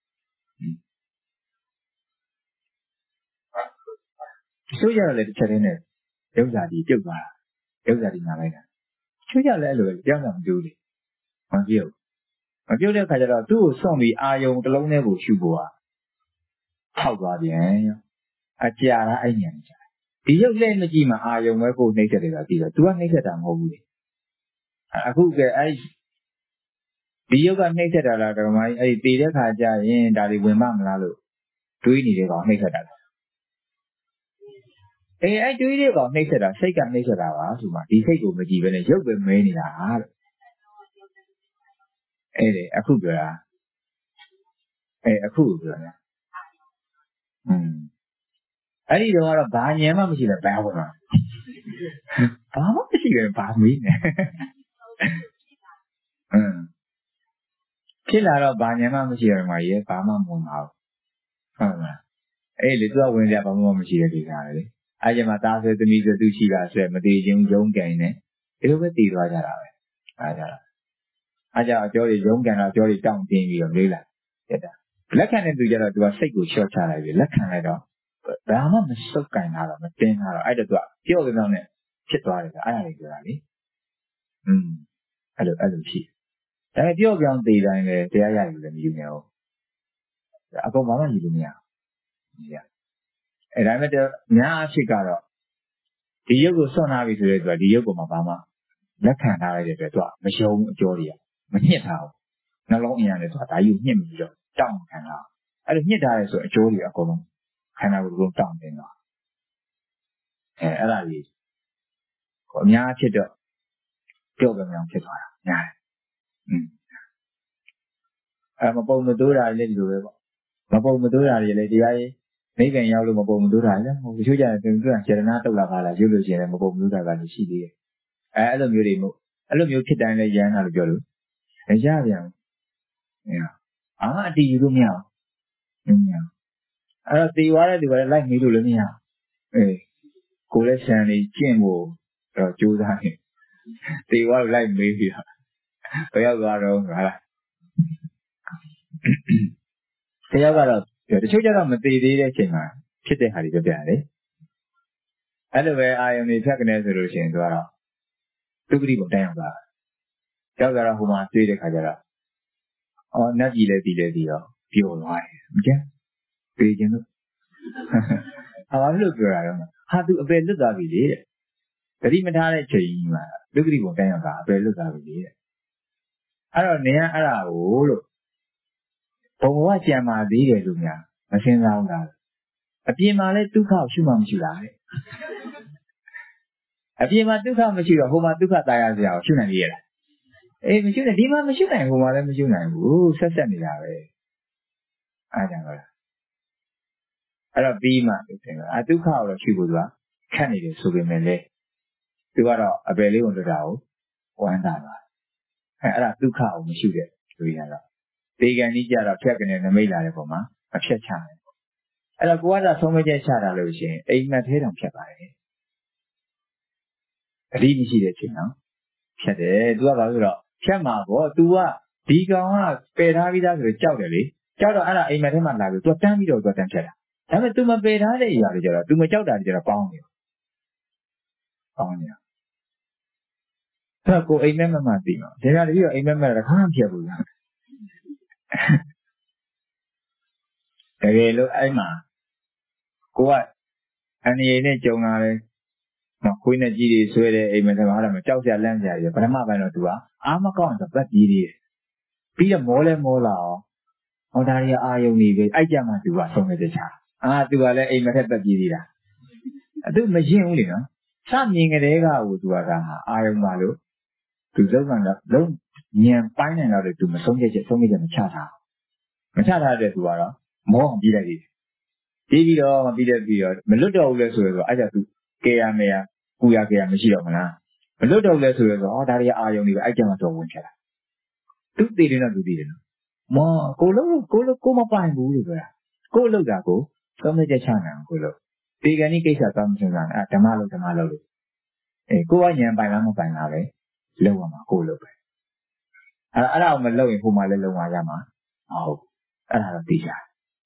ချိုးကြတယ်တစ်ချက်တည်းနဲ့ဒုက္ခကြီးပြုတ်သွားတာဒုက္ခကြီးနားလိုက်တာချိုးကြလဲအဲ့လိုကြောက်တာမတူဘူးလေမပြုတ်တဲ့ခါကျတော့သူ့ကိုစွန့်ပြီးအာယုံတစ်လုံးထဲကိုရှုဖို့ထောက်သွားပြန်အကြာတာအဲ့ညာကြာဒီရုပ်လက်မကြည့်မှအာယုံပဲကိုနှိမ့်ဆက်တယ်ဆိုတာပြီးတော့ तू ကနှိမ့်ဆက်တာမဟုတ်ဘူးလေအခုကအဲ့ဒီရုပ်ကနှိမ့်ဆက်တာလားဓမ္မကြီးအဲ့ဒီတည်တဲ့ခါကျရင်ဒါတွေဝင်မမလားလို့တွေးနေတဲ့ကောင်နှိမ့်ဆက်တာလားအဲ့တွေးတဲ့ကောင်နှိမ့်ဆက်တာစိတ်ကနှိမ့်ဆက်တာပါဆိုမှဒီစိတ်ကိုမကြည့်ဘဲနဲ့ရုပ်ပဲမဲနေတာတဲ့အဲ့ဒီအခုပြောတာအခုပြောတာအဲ့ဒီတော့ဘာဉာဏ်မှမရှိလဲဘာဝင်မှာဘာမှမရှိရင်ဘာမေးနေဖြစ်ဖြစ်လာတော့ဘာညာမှမရှိတော့မှရေဘာမှမဝင်ပါဘူးဟုတ်လားအဲ့လေသူကဝင်ကြဘာမှမရှိတဲ့ကိစ္စလေအဲ့ကျမှသားဆွဲသမီးဆွဲသူရှိတာဆွဲမသေးခြင်းရုံးကန်နေဒီလိုပဲတည်သွားကြတာပဲအားကြတာအားကြအကျော်တွေရုံးကန်တော့အကျော်တွေတောင့်တင်းပြီးတော့လေးလာတက်တာလက်ခံတဲ့သူကြတော့သူကစိတ်ကိုချော့ချလိုက်ပြီလက်ခံလိုက်တော့ဘာမှမစုပ်ကန်တာတော့မတင်းတာတော့အဲ့တော့သူကပြော့ပြောင်းနဲ့ဖြစ်သွားတယ်အဲ့ဒါလေးပြောတာလေအဲ့လိုရှိဒါပေမဲ့ပြော့ပြောင်းသေးတိုင်းပဲတရားရယူလည်းမယူနိုင်ဘူးအကုန်ဘာမှယူလို့မရဘူးအဲ့ဒါမဲ့ညာအဖြစ်ကတော့ဒီရုပ်ကိုစွန့်ထားပြီဆိုတဲ့သူကဒီရုပ်ပေါ်မှာဘာမှလက်ခံထားလိုက်တဲ့အတွက်သူကမယုံအကျော်တွေကမညှစ်ထားဘူးနှလုံးအင်အားနဲ့သူကဒါယူညှစ်ပြီးတော့တောင့်ခံတာအဲ့လိုညှစ်ထားရဲဆိုအကျော်တွေအကုန်လုံးခန္ဓာကိုယ်လုံးတောင့်တင်တော့အဲ့ဒါကြီးကိုအများဖြစ်တော့ပြော့ပြောင်းဖြစ်သွားတာညာတယ်မပုံမတိုးတာလည်းဒီလိုပဲပေါ့မပုံမတိုးတာတွေလည်းတရားရေးနိဗ္ဗာန်ရောက်လို့မပုံမတိုးတာလည်းမဟုတ်ဘူးချို့ကြတယ်သူကစေတနာတုတ်လာပါလားရုပ်လို့ရှိရင်မပုံမတိုးတာကလည်းရှိသေးတယ်အဲ့လိုမျိုးတွေမို့အဲ့လိုမျိုးဖြစ်တိုင်းလည်းရမ်းတာလို့ပြောလို့ရပြန်အာအတီးယူလို့မရဘူးအဲ့တော့တေသွားတဲ့သူကလည်းလိုက်နေလို့လည်းမရကိုယ်လည်းဆန်နေကျင့်ဖို့တော့ကြိုးစားနေတေသွားလို့လိုက်မေးပြီးတော့ဘယ်ရောက်သွားတော့ဟာလားတယောက်ကတော့တချို့ကျတော့မသေးသေးတဲ့အချိန်မှာဖြစ်တဲ့ဟာတွေပြောပြတယ်အဲ့လိုပဲအာယုန်တွေဖြတ်ကနေဆိုလို့ရှိရင်သူကတော့ဒုက္ခတိပုံတန်းရောက်သွားရောက်ကြတော့ဟိုမှာတွေ့တဲ့ခါကျတော့နတ်ကြီးလည်းပြီးတော့ပျော်သွားတယ်မကျပြေးခြင်းလို့ဘာလို့ပြောတာတော့ဟာသူအပယ်လွတ်သွားပြီလေတဲ့တတိမထားတဲ့ချိန်ကြီးမှာဒုက္ခတိပုံတန်းရောက်တာအပယ်လွတ်သွားပြီလေတဲ့အဲ့တော့နေရအဲ့ဒါကိုလို့ဘုံဘဝကြံပါသေးတယ်လို့များမစင်စားဘူးလားအပြင်မှာလည်းဒုက္ခရှုမှမရှိတာတဲ့အပြင်မှာဒုက္ခမရှိတော့ဟိုမှာဒုက္ခตายရစရာကိုရှုနိုင်ရလားမရှိနဲ့ဒီမှာမရှုနိုင်ဟိုမှာလည်းမရှုနိုင်ဘူးဆက်နေတာပဲအားကြောင့်လားအဲ့တော့ပြီးမှဒုက္ခကိုတော့ရှုဖို့ကခက်နေတယ်ဆိုပေမဲ့လေသူကတော့အပယ်လေးကိုတွေ့တာကိုဝမ်းသာပါအဲ့ဒါဒုက္ခကိုမရှုတဲ့လူရတော့ဒေဂန်ကြီးကြတော့ဖြတ်ကနေနမိတ်လာတဲ့ပုံမှာမဖြတ်ချနိုင်ဘူးအဲ့တော့ကိုကသာဆုံးမချက်ချတာလို့ရှိရင်အိမ်မက်သေးတောင်ဖြတ်ပါတယ်အတိမရှိတဲ့အချိန်နော်ဖြတ်တယ်သူကဘာလို့ဆိုတော့ဖြတ်မှာပေါ့ तू ကဒီကောင်ကပယ်ထားပြီးသားဆိုတော့ကြောက်တယ်လေကြောက်တော့အဲ့ဒါအိမ်မက်ထဲမှာလာပြီး तू တန်းပြီးတော့ तू တန်းဖြတ်တာဒါပေမဲ့ तू မပယ်ထားတဲ့အရာတွေကြတော့ तू မကြောက်တာတွေကြတော့ပေါင်းနေအဲ့ကိုအိမ်မက်မသိမှာဒါကြတပြီးတော့အိမ်မက်တခါမှဖြတ်ဘူးလားတကယ်လို့အဲ့မှာကိုကအန်ရီနဲ့ကြုံလာတယ်ခွေးနဲ့ကြီးတွေဆွဲတဲ့အိမ်မက်ထဲမှာအဲ့ဒါမကြောက်စရာလန့်စရာကြီးပထမပိုင်းတော့ तू ကအားမကောင်းတော့ပတ်ပြေးသေးတယ်ပြီးတော့မောလဲမောလာအောင်ဒါရီအာယုံနေပဲအဲ့ကြမှာ तू ကဆုံးနေတခြားतू ကလည်းအိမ်မက်ထက်ပတ်ပြေးသေးတာသူမရင်ဘူးလေနော်စမြင်ကလေးကကို तू ကအာယုံပါလို့ तू လုံးညံပိုင်းနေတော့လေ तू မဆုံးဖြတ်ချက်မချထားတဲ့ तू ကတော့မောအောင်ပြေးလိုက်တယ်ပြေးပြီးတော့မပြီးတဲ့ပြီးတော့မလွတ်တော့ဘူးလဲဆိုတော့အဲ့ဒါ तू ကဲရမယ်ရကူရမရှိတော့မလားမလွတ်တော့လဲဆိုတော့ဒါရီအာယုံတွေပဲအဲ့ကြမှာတော့ဝင်ချတာသူတည်တယ်နော်သူတည်တယ်နော်မောကိုမပိုင်ဘူးလို့ပြောတာကိုလောက်တာကိုသုံးသက်ချက်ချနိုင်ကိုလို့ဒီကနေ့ကိစ္စသွားမစင်စားနဲ့ဓမ္မလို့လို့ကိုကညံပိုင်လားမပိုင်လားပဲလောက်ရမှာကိုလို့ပဲအဲ့ဒါမလောက်ရင်ဟိုမှာလည်းလုံသွားရမှာဟုတ်အဲ့ဒါတော့သိကြ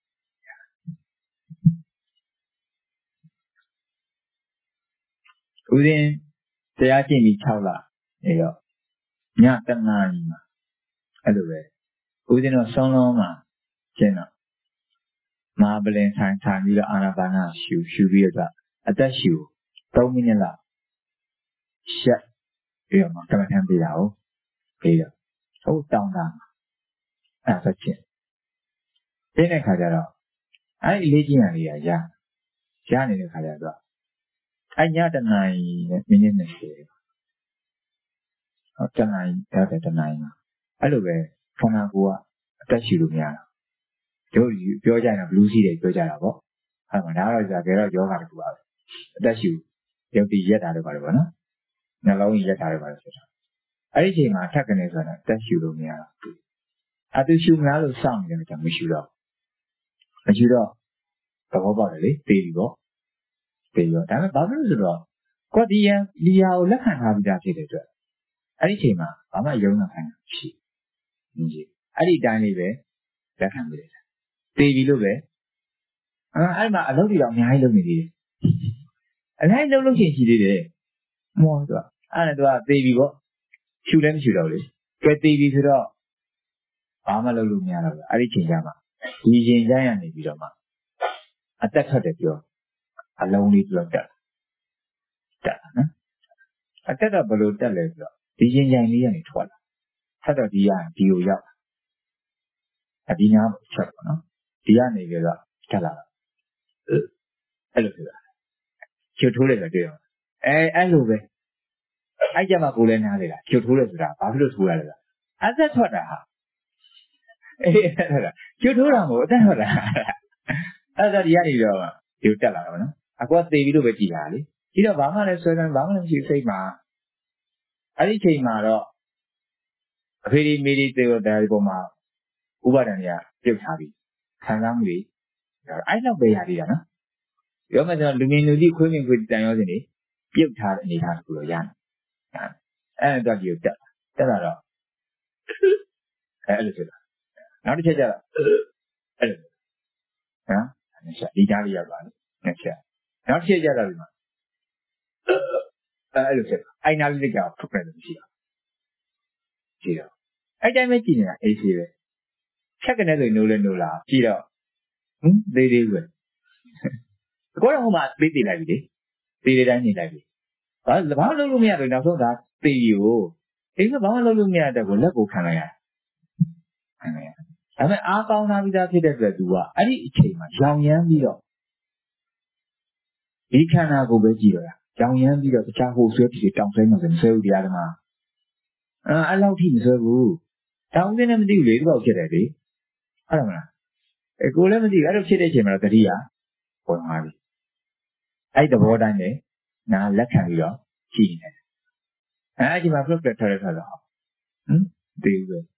ဦးဇင်းတရားကျင့်ပြီး6လနေတော့ညတနာကြီးမှာအဲ့လိုပဲဦးဇင်းတော့ဆုံးလုံးမှာကျင့်တော့မဟာပလင်ထိုင်ပြီးတော့အာနာပါနရှူပြီးတော့အသက်ရှူ3မိနစ်လောက်ရှက်ပြီးတော့ကမ္ဘာထမ်းပေးတာဟုတ်ပြီးတော့ဟုတ်တောင်းတာအဲ့ဒါချင်းပြင်းတဲ့ခါကျတော့အဲ့ဒီလေးကျင့်ရလေးရနေတဲ့ခါကျတော့အဲ့ညတနာကြီးနဲ့မိနစ်20ဟုတ်တနာကြီးတဲ့တနာကြီးမှာအဲ့လိုပဲခန္ဓာကိုယ်ကအသက်ရှူလို့မရတော့တို့ပြောကြရင်ဘလူးစီးတယ်ပြောကြတာပေါ့အဲ့မှာဒါတော့ကြာကြတော့ယောဂတခုပါပဲအသက်ရှူရုပ်တည်ရက်တာတွေပါလို့ပေါ့နော်နှလုံးရက်တာတွေပါလို့ဆိုတာအဲ့ဒီချိန်မှာထက်ကနေဆိုတော့အသက်ရှူလို့မရတော့ဘူးသူရှူမလားလို့စောင့်နေတယ်ကြောင့်မရှူတော့သဘောပေါက်တယ်လေသိပြီပေါ့သိရောဒါပေမဲ့ဘာဖြစ်လို့ဆိုတော့ကိုဒီဟာကိုလက်ခံထားပြီးသားဖြစ်တဲ့အတွက်အဲ့ဒီအချိန်မှာဘာမှယုံနိုင်မှာမရှိဘူးအဲ့ဒီအတိုင်းလေးပဲလက်ခံပြီးတယ်သိပြီလို့ပဲအဲ့မှာအလုပ်တွေတော့အများကြီးလုပ်နေသေးတယ်အများကြီးလုပ်ချင်ရှိသေးတယ်မောသူကအဲ့ဒါသူကသိပြီပေါ့ရှူလည်းမရှူတော့လေကြွယ်သိပြီဆိုတော့ဘာမှလုပ်လို့မရတော့ဘူးအဲ့ဒီချိန်ကျမှဒီချိန်ကျရနေပြီးတော့မှအသက်ထွက်တယ်ပြောအလုံးလေးပြောတက်နော်အသက်တော့ဘယ်လိုတက်လဲဆိုတော့ဒီချိန်ချိန်လေးကနေထွက်လာဆက်တော့ဒီကိုရောက်ဒီနားချက်ပေါ့နော်ဒီကနေပြီးတော့တက်လာအဲ့လိုဆိုတာချွတ်ထိုးလိုက်တော့တွေ့ရောအဲ့လိုပဲအဲ့ကြမှာကိုလည်းနားလေလားချွတ်ထိုးလိုက်ဆိုတာဘာဖြစ်လို့ထိုးရလဲလဲအသက်ထွက်တာဟာချွတ်ထိုးတာမဟုတ်အသက်ထွက်တာအဲ့ဒါဒီကနေပြီးတော့ဒီတက်လာတော့နော်အကွာသေပြီလို့ပဲကြည်လာလေဒီတော့ဘာမှလည်းဆွဲတယ်ဘာမှလည်းမရှိစိတ်မှာအဲ့ဒီချိန်မှာတော့အဖေဒီမိဒီတေကိုတရားဒီပေါ်မှာဥပါဒဏ်တွေကပြုတ်ထားပြီးခံစားမှုတွေအဲ့လောက်ပဲရသေးတာနော်ပြောမှကျွန်တော်လူမြင်လူကြည့်ခွေးမြင်ခွေးတန်ရောစင်တွေပြုတ်ထားတဲ့အနေအထားတစ်ခုတော့ရတယ်အဲ့ဒါတော့ဒီကိုတက်လာတော့အဲ့လိုဆိုတာနောက်တစ်ချက်ကျတော့အဲ့လိုနော်ဒီကြားလေးရောက်သွားတယ်နှစ်ချက်နောက်တစ်ချက်ကျတော့ဒီမှာအဲ့လိုဖြစ်အိုင်နာလေးကြောက်ထုတ်တယ်လို့ရှိတာကြည့်တော့အဲ့တိုင်းပဲကြည့်နေတာအေးစီပဲချက်ကနေဆိုနိုးလဲနိုးလာကြည့်တော့သေးသေးပဲကိုယ်တော့ဟိုမှာသေးသေးလိုက်ပြီလေသေးသေးတိုင်းနေလိုက်ပြီဘာမှလုပ်လို့မရတော့နောက်ဆုံးဒါသေပြီကိုအဲ့ဒါဘာမှလုပ်လို့မရတဲ့ကိုလက်ကိုခံလိုက်ရဒါပေမဲ့အားကောင်းသားပြီးသားဖြစ်တဲ့အတွက်သူကအဲ့ဒီအချိန်မှာရောင်ရမ်းပြီးတော့ဒီခန္ဓာကိုပဲကြည့်တော့ရောင်ရမ်းပြီးတော့တခြားဟိုဆွဲပြီးတောင်ဆွဲမှဆိုမဆွဲဘူးတရားဓမ္မအဲ့လောက်ထိမဆွဲဘူးတောင်ဆွဲနဲ့မသိဘူးလေဒီတော့ဖြစ်တယ်လေဟုတ်မလားကိုလည်းမသိဘူးအဲ့လိုဖြစ်တဲ့အချိန်မှာတတိယပေါ်သွားပြီအဲ့သဘောတိုင်းနဲ့နားလက်ခံပြီးတော့ကြည့်နေတယ်အဲ့ဒီမှာ progress ထားရတော့သိဘူးပဲ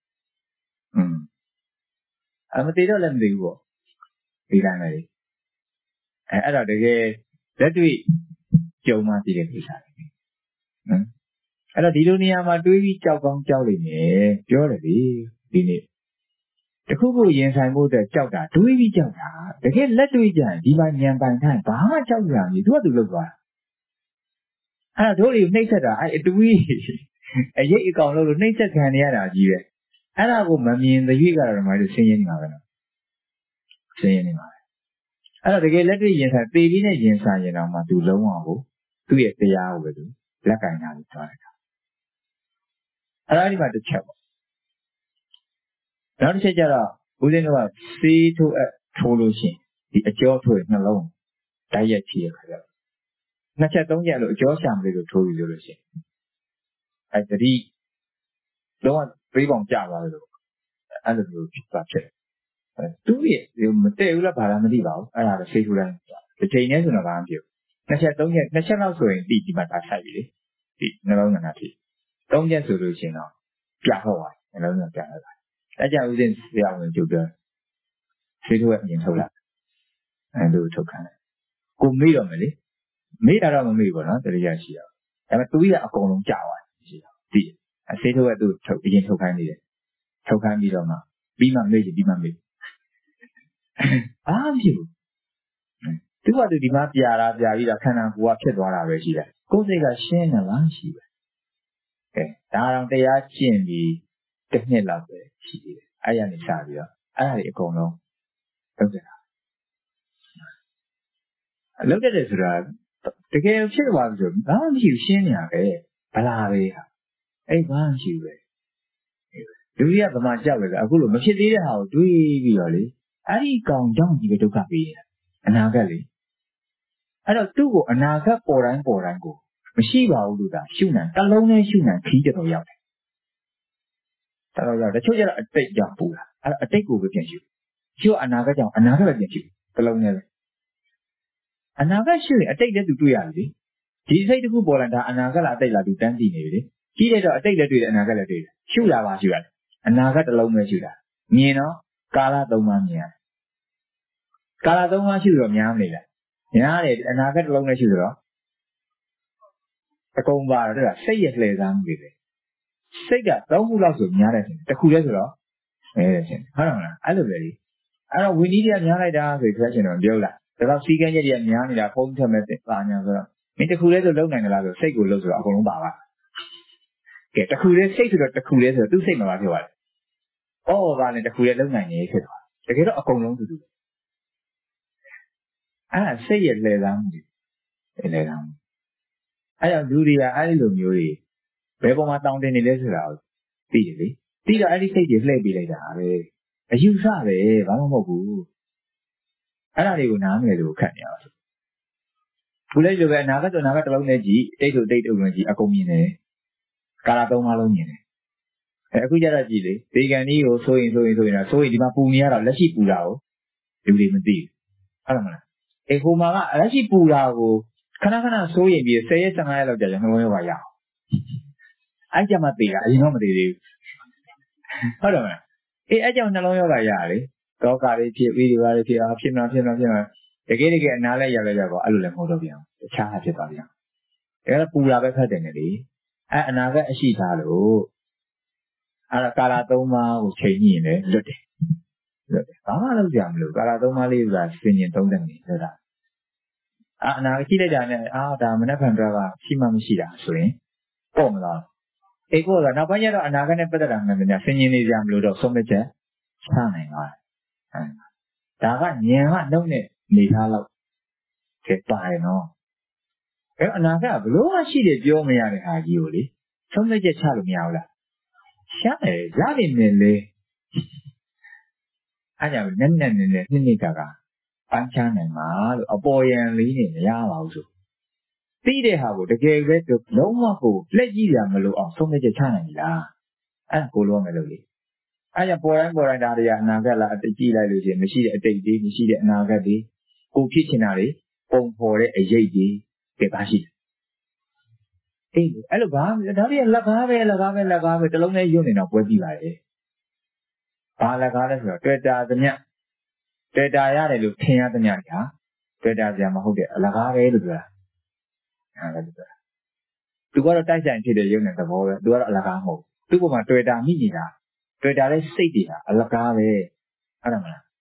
မသိတော့လည်းမသိဘူးပေါ့ဒီတိုင်းပဲလေအဲ့တော့တကယ်လက်တွေ့ကြုံမှသိတဲ့ကိစ္စတွေအဲ့တော့ဒီလိုနေရာမှာတွေးပြီးကြောက်ကောင်းကြောက်နေတယ်ပြောတယ်လေဒီနေ့တခုခုရင်ဆိုင်ဖို့အတွက်ကြောက်တာတွေးပြီးကြောက်တာတကယ်လက်တွေ့ကြရင်ဒီမှာညံပိုင်ထိုင်ဘာမှကြောက်ကြရမည်သူကသူလုပ်သွားတာအဲ့တော့တို့တွေနှိမ့်ဆက်တာအဲ့အတွေးအရေးအကောင်လို့နှိမ့်ဆက်ခံနေရတာကြီးပဲအဲ့ဒါကိုမမြင်တဲ့ရွေးကတော့မှဆင်းရဲနေမှာပဲနော်ဆင်းရဲနေမှာပဲအဲ့တော့တကယ်လက်တွေ့ရင်ဆိုင်ပေပြီးနဲ့ရင်ဆိုင်ရင်တော့မှသူလုံးအောင်ကိုသူ့ရဲ့တရားကိုပဲသူလက်ကင်ထားပြီးသွားတယ်အဲ့ဒါဒီမှာတစ်ချက်ပေါ့နောက်တစ်ချက်ကျတော့ဦးဇင်းတို့ကစေးထိုးလို့ရှိရင်ဒီအကျော်ထိုးရနှလုံးဓာတ်ရက်ချီရခါကြတယ်နှစ်ချက်သုံးချက်လို့အကျော်ရှာမလို့ထိုးပြီးလို့ရှိရင်အဲ့တတိလုံးဝပြေးပေါင်ကြသွားတယ်လို့အဲ့လိုမျိုးဖြစ်သွားဖြစ်သူ့ရဲ့မတည့်ဘူးလားဘာလားမသိပါဘူးအဲ့ဒါတော့စေးထိုးတိုင်းဒီချိန်နဲ့ဆိုတော့ဘာမှမဖြစ်ဘူးနှစ်ချက်သုံးချက်နှစ်ချက်လောက်ဆိုရင်ဒီမှာဒါဆိုင်ပြီလေဒီနှလုံးသားဖြစ်သုံးချက်ဆိုလို့ရှိရင်တော့ပြဟောသွားနှလုံးသားပြလိုက်ပါအဲ့ကြောင့်ဦးဇင်းဆရာဝန်ကြိုပြောစေးထိုးရဲ့အရင်ထုတ်လိုက်အဲ့လိုထုတ်ခံတယ်ကိုမေ့တော့မယ်လေမေ့တာတော့မမေ့ဘူးနော်တရားရှိရဒါပေမဲ့သူကြီးကအကုန်လုံးကြာသွားတယ်ရှိတာသိအစေးထိုးရဲ့သူထုတ်အရင်ထုတ်ခိုင်းနေတယ်ထုတ်ခိုင်းပြီးတော့မှပြီးမှမေ့ပြီးမှမေ့အားမဖြစ်ဘူးသူကသူဒီမှာပြပြီးတော့ခန္ဓာကိုယ်ကဖြစ်သွားတာပဲရှိတယ်ကိုယ်စိတ်ကရှင်းနေလားရှိပဲကဲဒါတော့တရားကျင့်ပြီးတစ်နှစ်လောက်ပဲရှိသေးတယ်အဲ့ရနေစပြီးတော့အဲ့ဒါတွေအကုန်လုံးလုပ်ကြတာလုပ်တယ်ဆိုတာတကယ်ဖြစ်သွားပြီဆိုဘာမှမရှိဘူးရှင်းနေတာပဲဗလာပဲဟာအဲ့ဘာမှမရှိဘူးပဲလူကြီးကဗမာကြောက်တယ်အခုလို့မဖြစ်သေးတဲ့ဟာကိုတွေးပြီးတော့လေအဲ့ဒီကောင်ကြောင့်ဒီဒုက္ခပေးနေတာအနာဂတ်လေအဲ့တော့သူ့ကိုအနာဂတ်ပေါ်တိုင်းကိုမရှိပါဘူးလို့သာရှုနိုင်တလုံးနဲ့ရှုနိုင်ခီးတော်ရောက်တယ်တော်ရောက်တချို့ကျတော့အတိတ်ကြောင့်ပူတာအဲ့အတိတ်ကိုပဲပြန်ရှုရှုအနာဂတ်ကြောင့်အနာဂတ်ပဲပြန်ရှုတလုံးနဲ့ပဲအနာဂတ်ရှုရင်အတိတ်လည်းသူတွေ့ရတယ်လေဒီစိတ်တစ်ခုပေါ်လာဒါအနာဂတ်လားအတိတ်လားသူတန်းသိနေပြီလေကြီးတဲ့တော့အတိတ်လည်းတွေ့တယ်အနာဂတ်လည်းတွေ့တယ်ရှုလာပါရှုရတယ်အနာဂတ်တလုံးပဲရှုတာမြင်တော့ကာလ3ပါးမြင်ရတယ်ကာလ3ပါးရှိတော့များမနေလားများတယ်အနာဂတ်တစ်လုံးနဲ့ရှိတော့အကုန်ပါတော့စိတ်ရဲ့လှည့်စားမှုတွေပဲစိတ်က3ခုလောက်ဆိုများတယ်တစ်ခုတည်းဆိုတော့တယ်ရှင်ဟုတ်တယ်မလားအဲ့လိုပဲလေအဲ့တော့ဝိနည်းတွေကများလိုက်တာဆိုကြရှင်တော့ပြောလားဒါတော့စီကန်းချက်တွေကများနေတာဖုံးထက်မဲ့ပါညာဆိုတော့မင်းတစ်ခုတည်းဆိုလုံနိုင်ကြလားဆိုစိတ်ကိုလုံဆိုတော့အကုန်လုံးပါပါကဲတစ်ခုတည်းစိတ်ဆိုတော့တစ်ခုတည်းဆိုတော့သူ့စိတ်မှာဖြစ်သွားတယ်ဩဘာလဲတစ်ခုတည်းလုံနိုင်နေဖြစ်သွားတကယ်တော့အကုန်လုံးတူတူအဲ့ဒါစိတ်ရဲ့လှည့်စားမှုတွေလှည့်စားမှုအဲ့တော့လူတွေကအဲ့ဒီလိုမျိုးတွေဘယ်ပုံမှာတောင်းတင်နေလဲဆိုတာကိုသိတယ်လေသိတော့အဲ့ဒီစိတ်တွေလှည့်ပေးလိုက်တာပဲအယူဆပဲဘာမှမဟုတ်ဘူးအဲ့ဒါတွေကိုနားမလည်လို့ခတ်နေရပါဘူးခုလေးလိုပဲအနာဂတ်တစ်လုံးနဲ့ကြည့်တိတ်ဆိုတိတ်တုံနဲ့ကြည့်အကုန်မြင်တယ်ကာလ3ပါးလုံးမြင်တယ်အခုကြတော့ကြည့်လေဒီကံကြီးကိုဆိုရင်ဒီမှာပူနေရတော့လက်ရှိပူတာကိုလူတွေမသိဘူးဟုတ်လားမလားဟိုမှာကလက်ရှိပူတာကိုခဏဆိုရင်ပြီး10ရက်15ရက်လောက်ကြာရင်နှလုံးရောပါရအောင်အဲ့ကြမှာသိတာအရင်တော့မသိသေးဘူးဟုတ်တယ်မလားအဲ့ကြောင့်နှလုံးရောပါရလေတောကာတွေဖြစ်ပြီးဒီပါတွေဖြစ်အောင်ဖြစ်မှာတကယ်အနားလဲရောက်တော့အဲ့လိုလည်းမဟုတ်တော့ပြန်တခြားဟာဖြစ်သွားပြန်ဒါကပူလာပဲဖတ်တယ်လေအဲ့အနာကအရှိသားလို့အဲ့ဒါကာလ3ပါးကိုချိန်ကြည့်ရင်လည်းလွတ်တယ်ဘာမှလုပ်ကြမလို့ကာလ3ပါးလေးကစင်ရင်30နေလွတ်တာအနာကကြည့်လိုက်တာနဲ့ဒါမနက်ဖြန်တော့ရှိမှမရှိတာဆိုရင်ပေါ့မလားကိုကနောက်ပိုင်းကျတော့အနာဂတ်နဲ့ပတ်သက်တာမှန်တယ်ဆင်ញင်နေကြမလို့တော့ဆုံးဖြတ်ချက်ချနိုင်ပါတယ်ဒါကဉာဏ်ကနှုတ်နဲ့နေထားလောက်ဖြစ်ပါတယ်နော်အနာဂတ်ဘလို့မှရှိတယ်ပြောမရတဲ့ဟာကြီးကိုလေဆုံးဖြတ်ချက်ချလို့မရဘူးလားရှားတယ်ရပြီမင်းလေအဲ့ကြောင့်နက်နှစ်ကပန်းချမ်းနိုင်မှာလို့အပေါ်ယံလေးနေမရပါဘူးဆိုသိတဲ့ဟာကိုတကယ်ပဲလုံးဝကိုလက်ကြည့်ရမလို့အောင်ဆုံးဖြတ်ချက်ချနိုင်ပြီလားအဲ့ဒါကိုလို့မယ်လို့လေအဲ့ကြောင့်ပေါ်တိုင်းဒါတွေကအနာဂတ်လားအတိတ်ကြည့်လိုက်လို့ရှိရင်မရှိတဲ့အတိတ်တွေမရှိတဲ့အနာဂတ်တွေကိုဖြစ်ချင်တာတွေပုံဖော်တဲ့အရေးတွေပါရှိတယ်အဲ့လိုဘာဒါတွေကလက်ကားပဲတလုံးနဲ့ယွတ်နေတော့ပွဲပြီးပါတယ်ဘာလက်ကားလဲဆိုတော့တွေ့တာသမျှတွေ့တာရတယ်လို့ထင်ရသမျှညာတွေ့တာကြမဟုတ်တဲ့အလကားပဲလို့ပြောတာအဲ့ဒါပြောတာသူကတော့တိုက်ဆိုင်ဖြစ်တဲ့ယုံတဲ့သဘောပဲသူကတော့အလကားမဟုတ်သူ့ပုံမှာတွေ့တာမိနေတာတွေ့တာလေးစိတ်တွေဟာအလကားပဲအဲ့ဒါမလား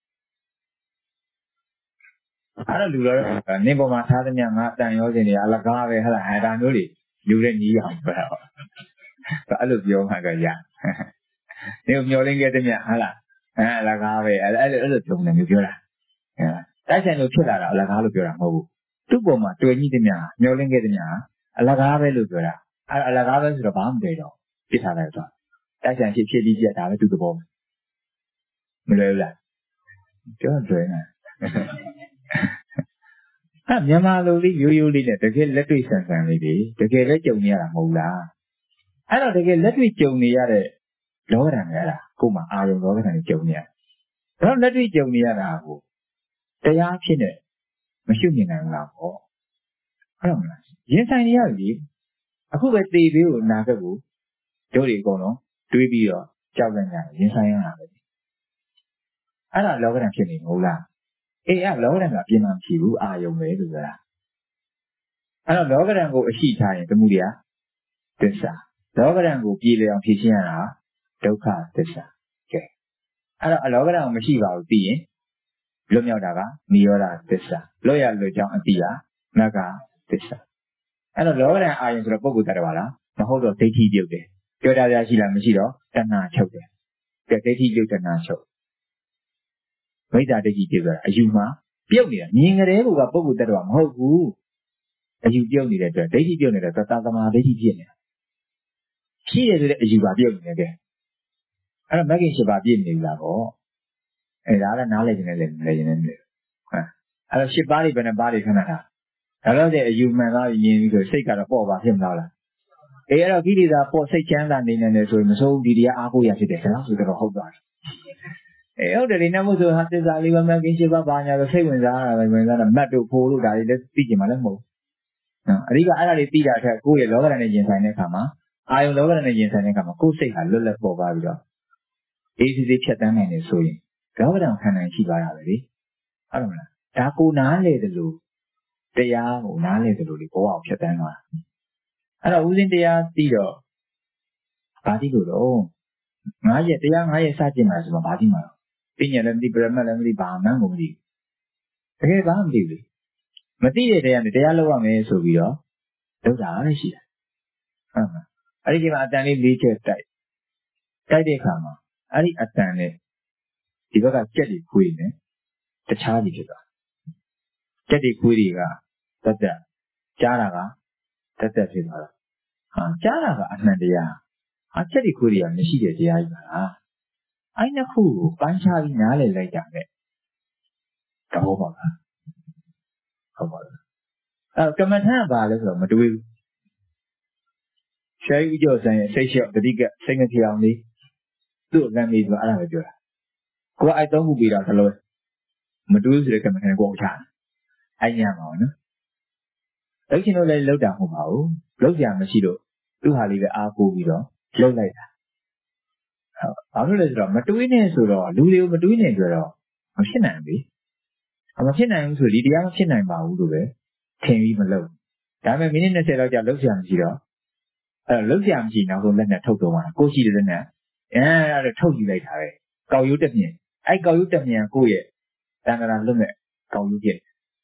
အဲ့တော့လူတော်နေပုံမှာထားသမျှငါတန်ရောခြင်းတွေအလကားပဲဟဲ့လားအဲ့ဒါမျိုးတွေလူတဲ့ညီအောင်ပဲအဲ့လိုပြောမှတော့ရနေမျောလင်းခဲ့သမျှဟဲ့လားအလကားပဲအဲ့လိုကြုံတယ်မျိုးပြောတာတိုက်ဆိုင်လို့ဖြစ်လာတာအလကားလို့ပြောတာမဟုတ်ဘူးသူ့ပုံမှာတွေ့ညှိသမျှမျောလင်းခဲ့သမျှအလကားပဲလို့ပြောတာအဲ့အလကားပဲဆိုတော့ဘာမှမတွေ့တော့ပြစ်ထားလိုက်တော့တိုက်ဆိုင်ဖြစ်ပြီးပြတာပဲသူ့သဘောမလွယ်ဘူးလားပြောတယ်နော်မြန်မာလူလေးရိုးလေးနဲ့တကယ်လက်တွေ့ဆန်လေးတွေတကယ်လည်းကြုံနေရတာမဟုတ်လားအဲ့တော့တကယ်လက်တွေ့ကြုံနေရတဲ့လောကဓာတ်နဲ့အဲ့ဒါကိုယ်မှာအာရုံလောကဓာတ်နဲ့ကြုံနေရတော့လက်တွေ့ကြုံနေရတာကိုတရားဖြစ်နေမရှုမြင်နိုင်ဘူးလားပေါ့အဲ့တော့မလားရင်ဆိုင်နေရပြီအခုပဲသေပြီးကိုနာဂတ်ကိုတို့တွေအကုန်လုံးတွေးပြီးတော့ကြောက်ကြတယ်ရင်ဆိုင်ရတာပဲအဲ့ဒါလောကဓာတ်ဖြစ်နေမဟုတ်လားအဲ့လောကဓာတ်ကအပြင်းမှမရှိဘူးအာယုံပဲလို့ပြောတာအဲ့တော့လောကဓာတ်ကိုအရှိထားရင်သမှုတရားသစ္စာလောကဓာတ်ကိုပြည်လည်အောင်ဖြည့်ရှင်းရတာဒုက္ခသစ္စာကဲအဲ့တော့အလောကဓာတ်ကိုမရှိပါဘူးသိရင်လွတ်မြောက်တာကနိရောဓသစ္စာလွတ်ရလွတ်ကြောင်းအတိယမဂ္ဂသစ္စာအဲ့တော့လောကဓာတ်အာယုံဆိုတော့ပုဂ္ဂိုလ်တ attva လားမဟုတ်တော့ဒိဋ္ဌိပြုတ်တယ်ပြောတာရှိလားမရှိတော့တဏှာချုပ်တယ်ကဲဒိဋ္ဌိပြုတ်တဏှာချုပ်မိစ္ဆာဒိဋ္ဌိပြုတ်ဆိုတာအယူမှာပြုတ်နေတာမြင်ကြတဲ့ပုဂ္ဂိုလ်တ attva မဟုတ်ဘူးအယူပြုတ်နေတဲ့အတွက်ဒိဋ္ဌိပြုတ်နေတဲ့သတ္တမဒိဋ္ဌိဖြစ်နေတာရှိတယ်ဆိုတဲ့အယူပါပြုတ်နေတယ်အဲ့တော့မဂ္ဂင်၈ပါးပြည့်နေပြီလားပေါ့အဲ့ဒါလည်းနားလည်နေတယ်မလဲနေတယ်အဲ့တော့၈ပါးတွေဘယ်နှပါးတွေခဏတာဒါတော့တဲ့အယူမှန်သားရင်ပြီးဆိုစိတ်ကတော့ပေါ့ပါဖြစ်မလားအဲ့တော့ကိလေသာပေါ့စိတ်ချမ်းသာနေနေတယ်ဆိုရင်မစိုးဘူးဒီတရားအားကိုးရဖြစ်တယ်ဒါလို့ဆိုတော့ဟုတ်သွားတယ်ဟုတ်တယ်ဒီနမို့ဆိုဟာသစ္စာလေးပါးမဂ္ဂင်၈ပါးဘာညာဆိုစိတ်ဝင်စားတာပဲဝင်စားတာမတ်တို့ဖိုးတို့ဒါတွေလည်းသိကြမှာလည်းမဟုတ်အဓိကအဲ့ဒါတွေသိတာအထက်ကိုယ့်ရဲ့လောကဓာတ်နဲ့ရင်ဆိုင်တဲ့အခါမှာအာယုံလောကဓာတ်နဲ့ရင်ဆိုင်တဲ့အခါမှာကိုယ်စိတ်ဟာလွတ်လပ်ပေါ်ပါပြီးတော့ ACC ဖြတ်တန်းနိုင်တယ်ဆိုရင်လောကဓာတ်ခံနိုင်ရှိသွားတာပဲလေဟုတ်မလားဒါကိုနားလေတယ်လို့တရားကိုနားလေတယ်လို့လေဘဝကိုဖြတ်တန်းသွားတာအဲ့တော့ဦးဇင်းတရားသိတော့ဘာသိလို့တော့9 ရက်တရား9 ရက်စကြင်မှာဆိုတော့ဘာသိမှာတော့ပညာလည်းမသိပရမတ်လည်းမသိဘာမှန်းကိုမသိတကယ်ဘာမှမသိဘူးလေမသိတဲ့တရားနဲ့တရားလုပ်ရမယ်ဆိုပြီးတော့လုပ်တာလည်းရှိတယ်ဟုတ်မှာအဲ့ဒီချိန်မှာအတန်လေး၄ချက်တိုက်တဲ့အခါမှာအဲ့ဒီအတန်နဲ့ဒီဘက်ကကြက်တွေခွေးနေတခြားကြီးဖြစ်သွားကြက်တွေခွေးတွေကတက်ကြားတာကတက်ဖြစ်သွားတာဟာကြားတာကအမှန်တရားဟာကြက်တွေခွေးတွေကမရှိတဲ့တရားကြီးပါလားအဲ့နှစ်ခုကိုပိုင်းခြားပြီးနားလည်လိုက်တာနဲ့သဘောပေါက်လားဟုတ်ပါလားအဲ့ကမ္မထန်ပါလဲဆိုတော့မတွေးဘူးရှယ်ဦးကျော်ဆန်းရဲ့စိတ်လျှော့တတိကစိတ်ငြိအောင်လေးသူ့အကမ်းလေးဆိုအဲ့ဒါပဲပြောတာကိုကအဲ့သုံးခုပြီးတာခလို့မတွေးဆိုတဲ့ကမ္မထန်ကိုချာအဲ့ညမှာနော်လောက်ရှင်တို့လည်းလောက်တာမဟုတ်ပါဘူးလောက်ကြမရှိလို့သူ့ဟာလေးပဲအားကိုးပြီးတော့လောက်လိုက်တာဘာလို့လဲဆိုတော့မတွေးနဲ့ဆိုတော့လူတွေကိုမတွေးနဲ့ကြတော့မဖြစ်နိုင်ဘူးမဖြစ်နိုင်ဘူးဆိုဒီတရားမဖြစ်နိုင်ပါဘူးလို့ပဲထင်ပြီးမလုပ်ဒါပေမဲ့မိနစ်20လောက်ကြာလောက်ကြမရှိတော့အဲ့လောက်ကြမရှိနောက်ဆုံးလက်နဲ့ထုတ်တော့မှာကိုရှိတဲ့လက်နဲ့အဲ့ဒါထုတ်ယူလိုက်တာပဲကောက်ရိုးတက်မြင်အဲ့ကောက်ရိုးတက်မြင်ကိုရဲ့တန်တရာလွတ်မဲ့ကောက်ရိုးပြည့်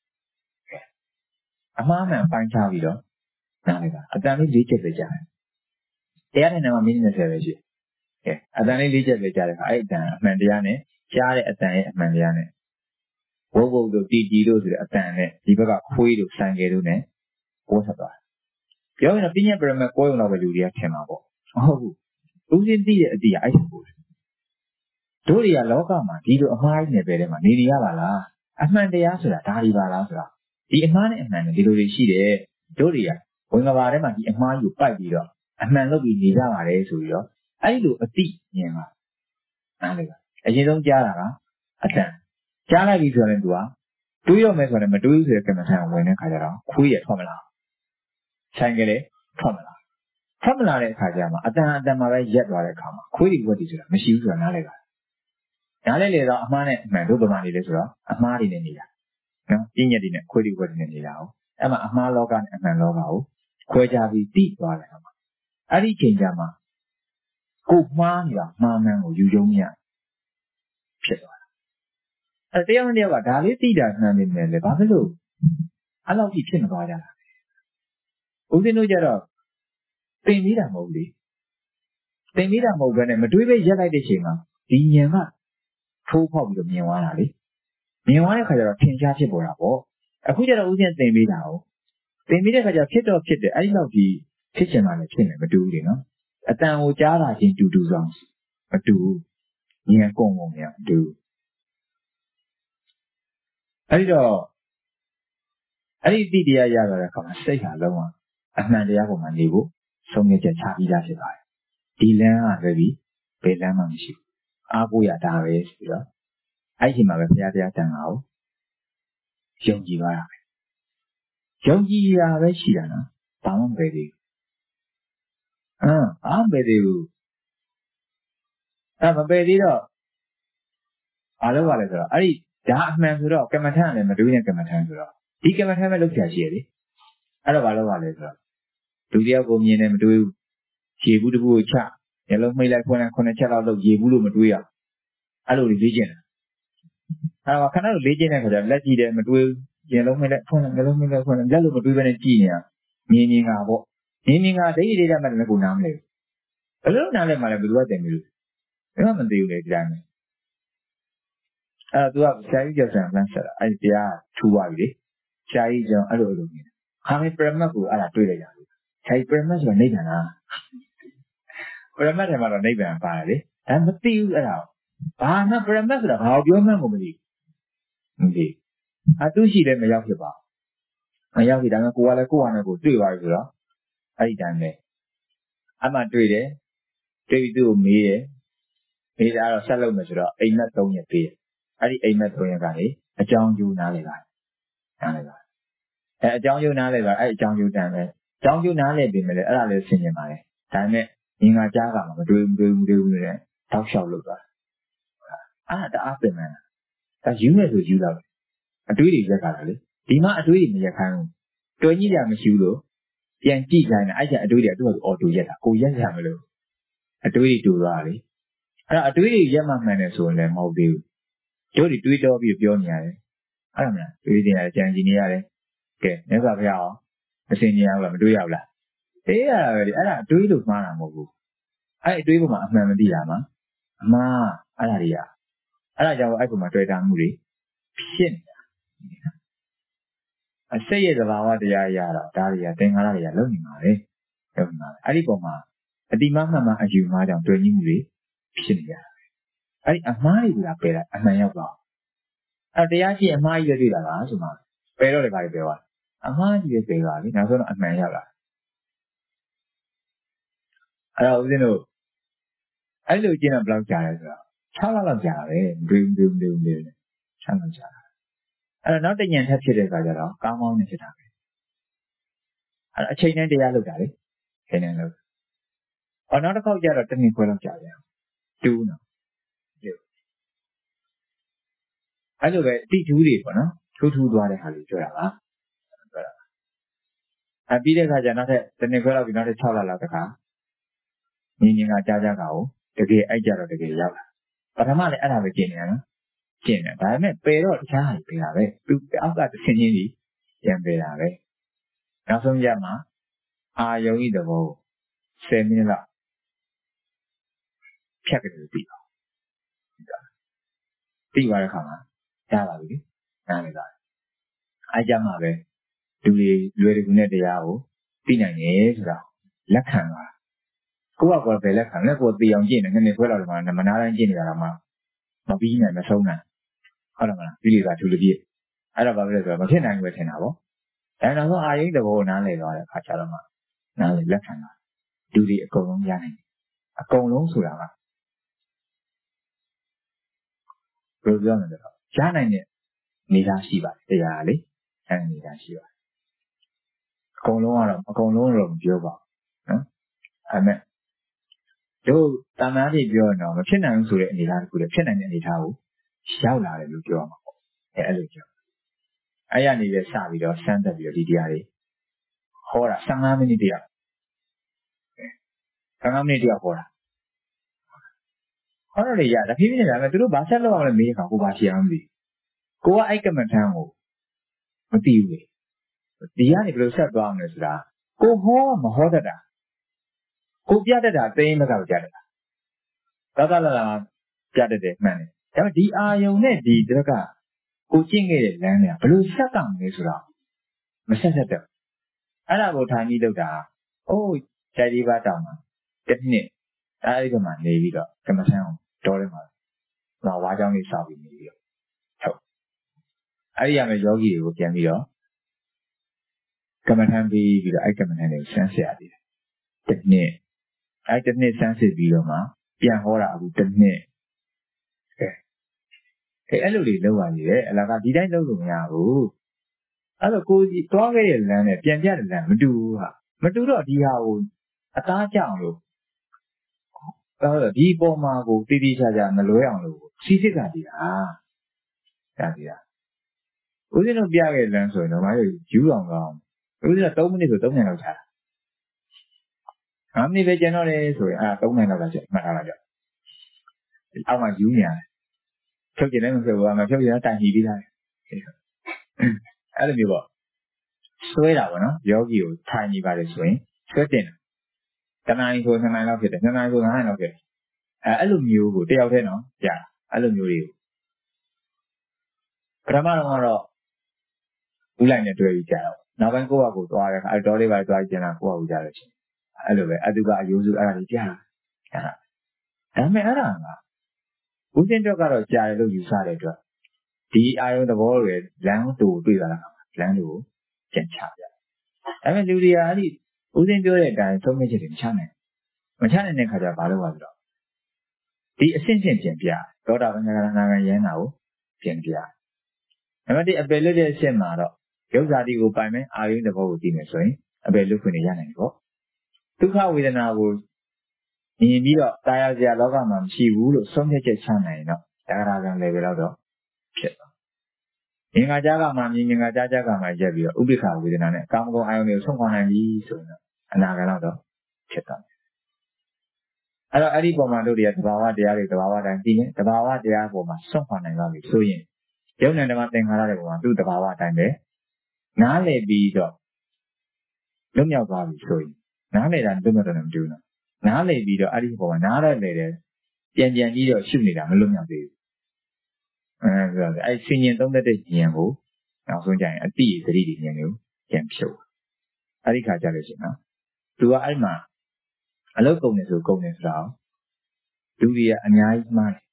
အမှားမှန်ပိုင်းခြားပြီးတော့နားလိုက်တာအတန်လေး၄ချက်ပဲကြာတယ်တရားနဲ့မှမိနစ်20ပဲရှိတယ်အတန်လေး၄ချက်ပဲကြာတယ်အဲ့အတန်အမှန်တရားနဲ့ကြားတဲ့အတန်ရဲ့အမှန်တရားနဲ့ဝုတ်တို့တီတို့ဆိုတဲ့အတန်နဲ့ဒီဘက်ကခွေးတို့ဆိုင်ကယ်တို့နဲ့ကိုးဆက်သွားပြောရင်တော့ပြည့်ညက်ပရမတ်ကိုးရုံတော့ပဲလူတွေကထင်မှာပေါ့ဟုတ်ဘူးဦးစင်းသိတဲ့အတိအအဲ့ဒါကိုတို့တွေကလောကမှာဒီလိုအမှားကြီးနယ်ပယ်ထဲမှာနေရပါလားအမှန်တရားဆိုတာဒါဒီပါလားဆိုတာဒီအမှားနဲ့အမှန်နဲ့ဒီလိုတွေရှိတယ်တို့တွေကဝင်ကဘာထဲမှာဒီအမှားကြီးကိုပိုက်ပြီးတော့အမှန်လုပ်ပြီးနေကြပါတယ်ဆိုပြီးတော့အဲ့လိုအတိမြင်မှာနားလေပါအရင်ဆုံးကြားတာကအတန်ကြားလိုက်ပြီဆိုရင်သူကတွေးရမယ်ဆိုရင်မတွေးဘူးဆိုတဲ့ကမ္မထံဝင်တဲ့ခါကျတော့ခွေးရထွက်မလားဆိုင်ကလေးထွက်မလားထွက်မလာတဲ့အခါကျမှအတန်မှာပဲရက်သွားတဲ့အခါမှာခွေးတွေဝက်တွေဆိုတာမရှိဘူးဆိုတာနားလေပါနားလေလေတော့အမှားနဲ့အမှန်တို့ဗမာနေလေဆိုတော့အမှားတွေနဲ့နေတာနော်ပြည့်ညက်တွေနဲ့ခွေးတွေဝက်တွေနဲ့နေတာဟုတ်အဲ့မှာအမှားလောကနဲ့အမှန်လောကကိုခွဲခြားပြီးသိသွားတယ်မှာအဲ့ဒီချိန်ကျမှကိုမှားနေတာမှားမှန်ကိုယူကြုံရဖြစ်သွားအဲ့တရားမတရားကဒါလေးသိတာမှန်နေတယ်လေဘာဖြစ်လို့အဲ့လောက်ကြီးဖြစ်မသွားကြတာဦးဇင်းတို့ကြတော့သင်ပြီးတာမဟုတ်လေသင်ပြီးတာမဟုတ်ဘဲနဲ့မတွေးပဲရက်လိုက်တဲ့ချိန်မှာဒီဉာဏ်ကထိုးဖောက်ပြီးတော့မြင်သွားတာလေမြင်သွားတဲ့ခါကျတော့ထင်ရှားဖြစ်ပေါ်တာပေါ့အခုကျတော့ဦးဇင်းသင်ပြီးတာဟုတ်သင်ပြီးတဲ့ခါကျဖြစ်တော့ဖြစ်တယ်အဲ့ဒီလောက်ကြီးဖြစ်ချင်မှလည်းဖြစ်နေမတူဘူးလေနော်အတန်ကိုကြားတာချင်းတူဆောင်မတူဉာဏ်ကုန်ကုန်များမတူအဲ့ဒီတော့အဲ့ဒီတိတရားရလာတဲ့အခါမှာစိတ်ဟာလုံးဝအမှန်တရားပေါ်မှာနေဖို့ဆုံးဖြတ်ချက်ချပြီးသားဖြစ်ပါတယ်ဒီလမ်းကလည်းဘယ်လမ်းမှမရှိဘူးအားကိုးရတာပဲဆိုတော့အဲ့ဒီမှာပဲဘုရားတရားတန်ခါကိုယုံကြည်သွားတာပဲယုံကြည်ရပဲရှိတာနော်ဘာမှမပဲသေးဘူးဘာမှမပဲသေးဘူးမပဲသေးတော့ဘာလို့ပါလဲဆိုတော့အဲ့ဒီဒါအမှန်ဆိုတော့ကမ္မထန်လည်းမတွေးနဲ့ကမ္မထန်ဆိုတော့ဒီကမ္မထန်ပဲလုပ်ချင်ရှိရလေအဲ့တော့ဘာလို့ပါလဲဆိုတော့လူတယောက်ကိုမြင်တယ်မတွေးဘူးရေဘူးတစ်ခုကိုချညလုံးမှိတ်လိုက်9 ချက်လောက်လုပ်ရေဘူးလို့မတွေးရအဲ့လိုလေ့ကျင့်တာအဲ့တော့ခဏလေ့ကျင့်တဲ့ခါကျလက်ကြည့်တယ်မတွေးဘူးညလုံးမှိတ်လိုက်ညလုံးမှိတ်လိုက်လက်လို့မတွေးဘဲနဲ့ကြည့်နေတာမြင်ကပေါ့မြင်ကဒိဋ္ဌိဒိဋ္ဌမှလည်းကိုနားမလဲဘူးဘယ်လိုနားလဲမှလည်းဘယ်သူကတင်ပြီလို့ဘယ်မှမသိဘူးလေဒီတိုင်းပဲအဲ့တော့သူကဆရာကြီးကျော်ဆန်လမ်းဆက်တာအဲ့ဒီတရားထူသွားပြီလေဆရာကြီးကျော်အဲ့လိုမြင်တယ်ခါမေပရမတ်ကိုအဲ့ဒါတွေးလိုက်ရတယ်ဆရာကြီးပရမတ်ဆိုတာနိဗ္ဗာန်လားပရမတ်ထဲမှာတော့နိဗ္ဗာန်ပါတယ်လေဒါမသိဘူးအဲ့ဒါဘာမှပရမတ်ဆိုတာဘာကိုပြောမှန်းကိုမသိဘူးသူရှိတယ်မရောက်ဖြစ်ပါမရောက်ဖြစ်ဒါမှကိုကလည်းကိုယ့်ဟာနဲ့ကိုတွေ့သွားပြီဆိုတော့အဲ့ဒီတိုင်းပဲအမှတွေ့တယ်တွေ့ပြီးသူ့ကိုမေးတယ်မေးတာတော့ဆက်လုပ်မယ်ဆိုတော့အိမ်မက်3ရက်ပေးတယ်အဲ့ဒီအိမ်မက်3ရက်ကနေအကြောင်းကျိုးနားလေပါအကြောင်းကျိုးနားလေပါအဲ့အကြောင်းကျိုးတန်ပဲအကြောင်းကျိုးနားလေပြင်မယ်လေအဲ့ဒါလေးဆင်ခြင်ပါလေဒါပေမဲ့ငင်္ဂါကြားကမှမတွေးဘူးနဲ့တောက်လျှောက်လုပ်သွားတအားပင်မှန်ဒါယူမယ်ဆိုယူတော့အတွေးတွေရက်ခါတာလေဒီမှာအတွေးတွေမရက်ခိုင်းဘူးတွယ်ကြီးတာမရှိဘူးလို့ပြန်ကြည့်ခိုင်းတာအဲ့ကျအတွေးတွေသူ့အော်တူရက်တာကိုရက်ရမလို့အတွေးတွေတူသွားလေအဲ့အတွေးတွေရက်မှမှန်တယ်ဆိုရင်လည်းမဟုတ်သေးဘူးတို့တွေတွေးတော့ပြီးပြောနေရတယ်အဲ့ဒါမလားတွေးနေရတယ်ကြံကြည့်နေရတယ်ကဲမြတ်စွာဘုရားအောင်အစဉ်ကြီးအောင်လားမတွေးရဘူးလားအေးရပဲဒီအဲ့ဒါအတွေးလို့မှားတာမဟုတ်ဘူးအဲ့အတွေးပေါ်မှာအမှန်မသိတာမှာအမှားအဲ့ဒါတွေကအဲ့ဒါကြောင့်အဲ့ပုံမှာတွေ့တာမှုတွေဖြစ်နေတာအစိတ်ရဲ့သဘာဝတရားရတော့ဒါတွေကသင်္ခါရတွေကလုံနေမှာပဲလုံနေမှာပဲအဲ့ဒီပုံမှာအတိမမှန်မှအယူမှားကြောင့်တွေ့ညီမှုတွေဖြစ်နေရတာအဲ့ဒီအမှားတွေကပယ်လိုက်အမှန်ရောက်သွားအဲ့တရားရှိအမှားကြီးပဲတွေ့တာလားဆိုမှပယ်တော့လည်းဘာတွေပယ်သွားအမှားကြီးပဲပယ်သွားပြီနောက်ဆုံးတော့အမှန်ရောက်လာအဲ့တော့ဦးဇင်းတို့အဲ့လိုကျင့်တော့ဘယ်လောက်ကြာလဲဆိုတော့6လလောက်ကြာတာပဲဒွေ6လောက်ကြာတာအဲ့တော့နောက်တညံထပ်ဖြစ်တဲ့အခါကျတော့ကောင်းကောင်းနဲ့ဖြစ်တာပဲအဲ့တော့အချိန်နဲ့တရားလုပ်တာလေချိန်နဲ့လုပ်နောက်တစ်ခေါက်ကျတော့တစ်နှစ်ခွဲလောက်ကြာပြန်တူးနော်အဲ့လိုပဲတိထူးတွေပေါ့နော်ထူးသွားတဲ့ဟာလေးပြောတာပါပြီးတဲ့အခါကျနောက်ထပ်တစ်နှစ်ခွဲလောက်ပြီးနောက်ထပ်6လလောက်တခါငင်းကကြားကကိုတကယ်အဲ့ကြတော့တကယ်ရောက်လာပထမလည်းအဲ့ဒါပဲကျင့်နေရနော်ကျင့်တယ်ဒါပေမဲ့ပယ်တော့တခြားဟာပယ်တာပဲသူအောက်ကတစ်ဆင်းချင်းကြီးပြန်ပယ်တာပဲနောက်ဆုံးရမှာအာယုံဤသဘော10မိနစ်လောက်ဖြတ်ကြတယ်ပြီးသွားပြီးသွားတဲ့ခါမှာရပါပြီလေနားလည်သွားတယ်အဲ့ကြမှာပဲလူတွေလွယ်တကူနဲ့တရားကိုသိနိုင်တယ်ဆိုတော့လက်ခံသွားကိုယ့်ကပဲလက်ခံလက်ကိုသိအောင်ကျင့်တယ်နည်းနည်းခွဲတော့ဒီမှာမနာတိုင်းကျင့်နေတာတော့မှမပြီးနိုင်မဆုံးနိုင်ဟုတ်တယ်မလားဒီလိုကထူလူပြည့်အဲ့တော့ဘာဖြစ်လဲဆိုတော့မဖြစ်နိုင်ဘူးပဲထင်တာပေါ့ဒါနောက်ဆုံးအာယုံသဘောနားလည်သွားတဲ့အခါကျတော့မှနားလည်လက်ခံတာလူတွေအကုန်လုံးရနိုင်တယ်အကုန်လုံးဆိုတာကဘယ်လိုပြောမလဲတော့ရနိုင်တဲ့နေသားရှိပါတယ်တရားလေအဲ့ဒီနေသားရှိပါတယ်အကုန်လုံးကတော့အကုန်လုံးတော့မပြောပါဘူးနော်အဲ့မဲ့တို့တာမန်ကြီးပြောတော့မဖြစ်နိုင်ဘူးဆိုတဲ့အနေအထားတခုလည်းဖြစ်နိုင်တဲ့အနေအထားကိုရောက်လာတယ်လို့ပြောမှာပေါ့အဲ့လိုပြောအဲ့ရနေပဲစပြီးတော့စမ်းသက်ပြီးတော့ဒီတရားတွေဟောတာ15မိနစ်တရား15မိနစ်တရားဟောတာဟောတော့လေရတဖြည်းဖြည်းနဲ့ဒါပေမဲ့သူတို့ဘာဆက်လုပ်အောင်လဲမေးခါကိုဘာရှိအောင်မသိကိုကအဲ့ကမ္မထမ်းကိုမသိဘူးလေဒီကနေဘယ်လိုဆက်သွားအောင်လဲဆိုတာကိုဟောမဟောတတ်တာကိုပြတတ်တာသိမကောက်ကြတတ်တာသာသာလာပြတတ်တယ်မှန်တယ်ဒါပေမဲ့ဒီအာယုံနဲ့ဒီတက်ကကိုကျင့်ခဲ့တဲ့လမ်းတွေကဘယ်လိုဆက်တောင်လဲဆိုတော့မဆက်တော့အဲ့ဒါကိုထိုင်ပြီးလုပ်တာအိုးဂျာဒီဘာတောင်မှာတစ်နှစ်အဲ့ဒီကမှနေပြီးတော့ကမ္မထမ်းအောင်တော်တယ်မှာဝါးကြောင်းလေးစောက်ပြီးနေပြီးတော့ဟုတ်အဲ့ဒီရမယ်ယောဂီတွေကိုပြန်ပြီးတော့ကမ္မထမ်းပြီးတော့အဲ့ကမ္မထမ်းတွေကိုဆန်းစစ်ရသေးတယ်တစ်နှစ်အဲ့တစ်နှစ်ဆန်းစစ်ပြီးတော့မှပြန်ဟောတာအခုတစ်နှစ်အဲ့လိုလေးလုပ်ရနေတယ်အလားကဒီတိုင်းလုပ်လို့မရဘူးအဲ့တော့ကိုကြီးတွားခဲ့တဲ့လမ်းနဲ့ပြန်ပြတဲ့လမ်းမတူဘူးဟာမတူတော့ဒီဟာကိုအသားကျအောင်လို့အဲ့တော့ဒီပေါ်မှာကိုတိတိကျကျမလွဲအောင်လို့စီစစ်တာဒီဟာဒါဒီဟာဦးဇင်းတို့ပြခဲ့တဲ့လမ်းဆိုရင်တော့ငါတို့ယူအောင်ကောင်းဦးဇင်းက3မိနစ်ဆို3မိနစ်လောက်ချတာ5မိနစ်ပဲကျန်တော့တယ်ဆိုရင်3မိနစ်လောက်ကျမှတ်ထားလိုက်ကြအောက်မှာယူနေရတယ်ဖြုတ်ကျင်လည်းမဖြုတ်ဘူးမဖြုတ်ကျင်တော့တိုင်ပြီးသားတယ်အဲ့လိုမျိုးပေါ့ဆွဲတာပေါ့နော်ယောဂီကိုထိုင်နေပါတယ်ဆိုရင်ဆွဲတင်တယ်တနင်္လာနေ့ဆို2နာရီလောက်ဖြစ်တယ်2နာရီဆို9နာရီလောက်ဖြစ်တယ်အဲ့လိုမျိုးကိုတယောက်တည်းနော်ကြာအဲ့လိုမျိုးတွေကိုပထမတော့ဦးလိုက်နဲ့တွေ့ပြီးကြာတော့နောက်ပိုင်းကိုယ့်ဘာကိုသွားတယ်အဲ့တော်လေးပါသွားကြည့်နေတာကိုယ့်ဘာကိုကြာလို့ချင်းအဲ့လိုပဲအတုကအယိုးစုအဲ့ဒါကြီးကြာတာဒါပေမဲ့အဲ့ဒါကဦးစင်းတော့ကတော့ကြာတယ်လို့ယူဆတဲ့အတွက်ဒီအာယုံသဘောတွေလမ်းတူတွေ့လာတာလမ်းတူကိုပြန်ချပြဒါပေမဲ့လူတွေကအဲ့ဒီဦးစင်းပြောတဲ့အတိုင်းသုံးမိချက်တွေမချနိုင်တဲ့ခါကျဘာလို့ပါဆိုတော့ဒီအဆင့်ချင်းပြန်ပြသောတာပန်ကရဏဂန်ရဟနာကိုပြန်ပြနံပါတ်1အပယ်လွတ်တဲ့အဆင့်မှာတော့ယုတ်ဇာတိကိုပိုင်မယ်အာယုံသဘောကိုသိမယ်ဆိုရင်အပယ်လွတ်ခွင့်ရနိုင်တယ်ပေါ့ဒုက္ခဝေဒနာကိုမြင်ပြီးတော့တာယာစရာလောကမှာမရှိဘူးလို့ဆုံးဖြတ်ချက်ချနိုင်ရင်တော့ဒါကလည်းပဲတော့ဖြစ်သွားမြင်ငါကြားကမှမြင်ငါကြားကမှရက်ပြီးတော့ဥပိ္ပခဝေဒနာနဲ့ကာမဂုဏ်အာယုန်တွေကိုဆုံးခွာနိုင်ပြီဆိုရင်တော့အနာဂတ်တော့ဖြစ်သွားတယ်အဲ့တော့အဲ့ဒီပုံမှာတို့တွေကသဘာဝတရားတွေသဘာဝတိုင်းသိနေသဘာဝတရားပုံမှာဆုံးခွာနိုင်ပါပြီဆိုရင်ယုံနဲ့ဓမ္မသင်္ခါရတဲ့ပုံမှာသူ့သဘာဝအတိုင်းပဲနားလည်ပြီးတော့လွတ်မြောက်သွားပြီဆိုရင်နားလည်တာလွတ်မြောက်တယ်မတူဘူးနော်နားလည်ပြီးတော့အဲ့ဒီပုံမှာနားရလေတယ်ပြန်ပြီးတော့ရှုနေတာမလွတ်မြောက်သေးဘူးဆိုတော့အဲ့ဆင်ញင်သုံးတဲ့ဉာဏ်ကိုနောက်ဆုံးကြရင်အတိသတိဉာဏ်ကိုပြန်ဖြုတ်အဲ့ဒီခါကြလို့ရှိရင်နော်သူကအဲ့မှာအလုတ်ကုန်တယ်ဆိုကုန်တယ်ဆိုတာလူတွေကအများကြီးမှားတယ်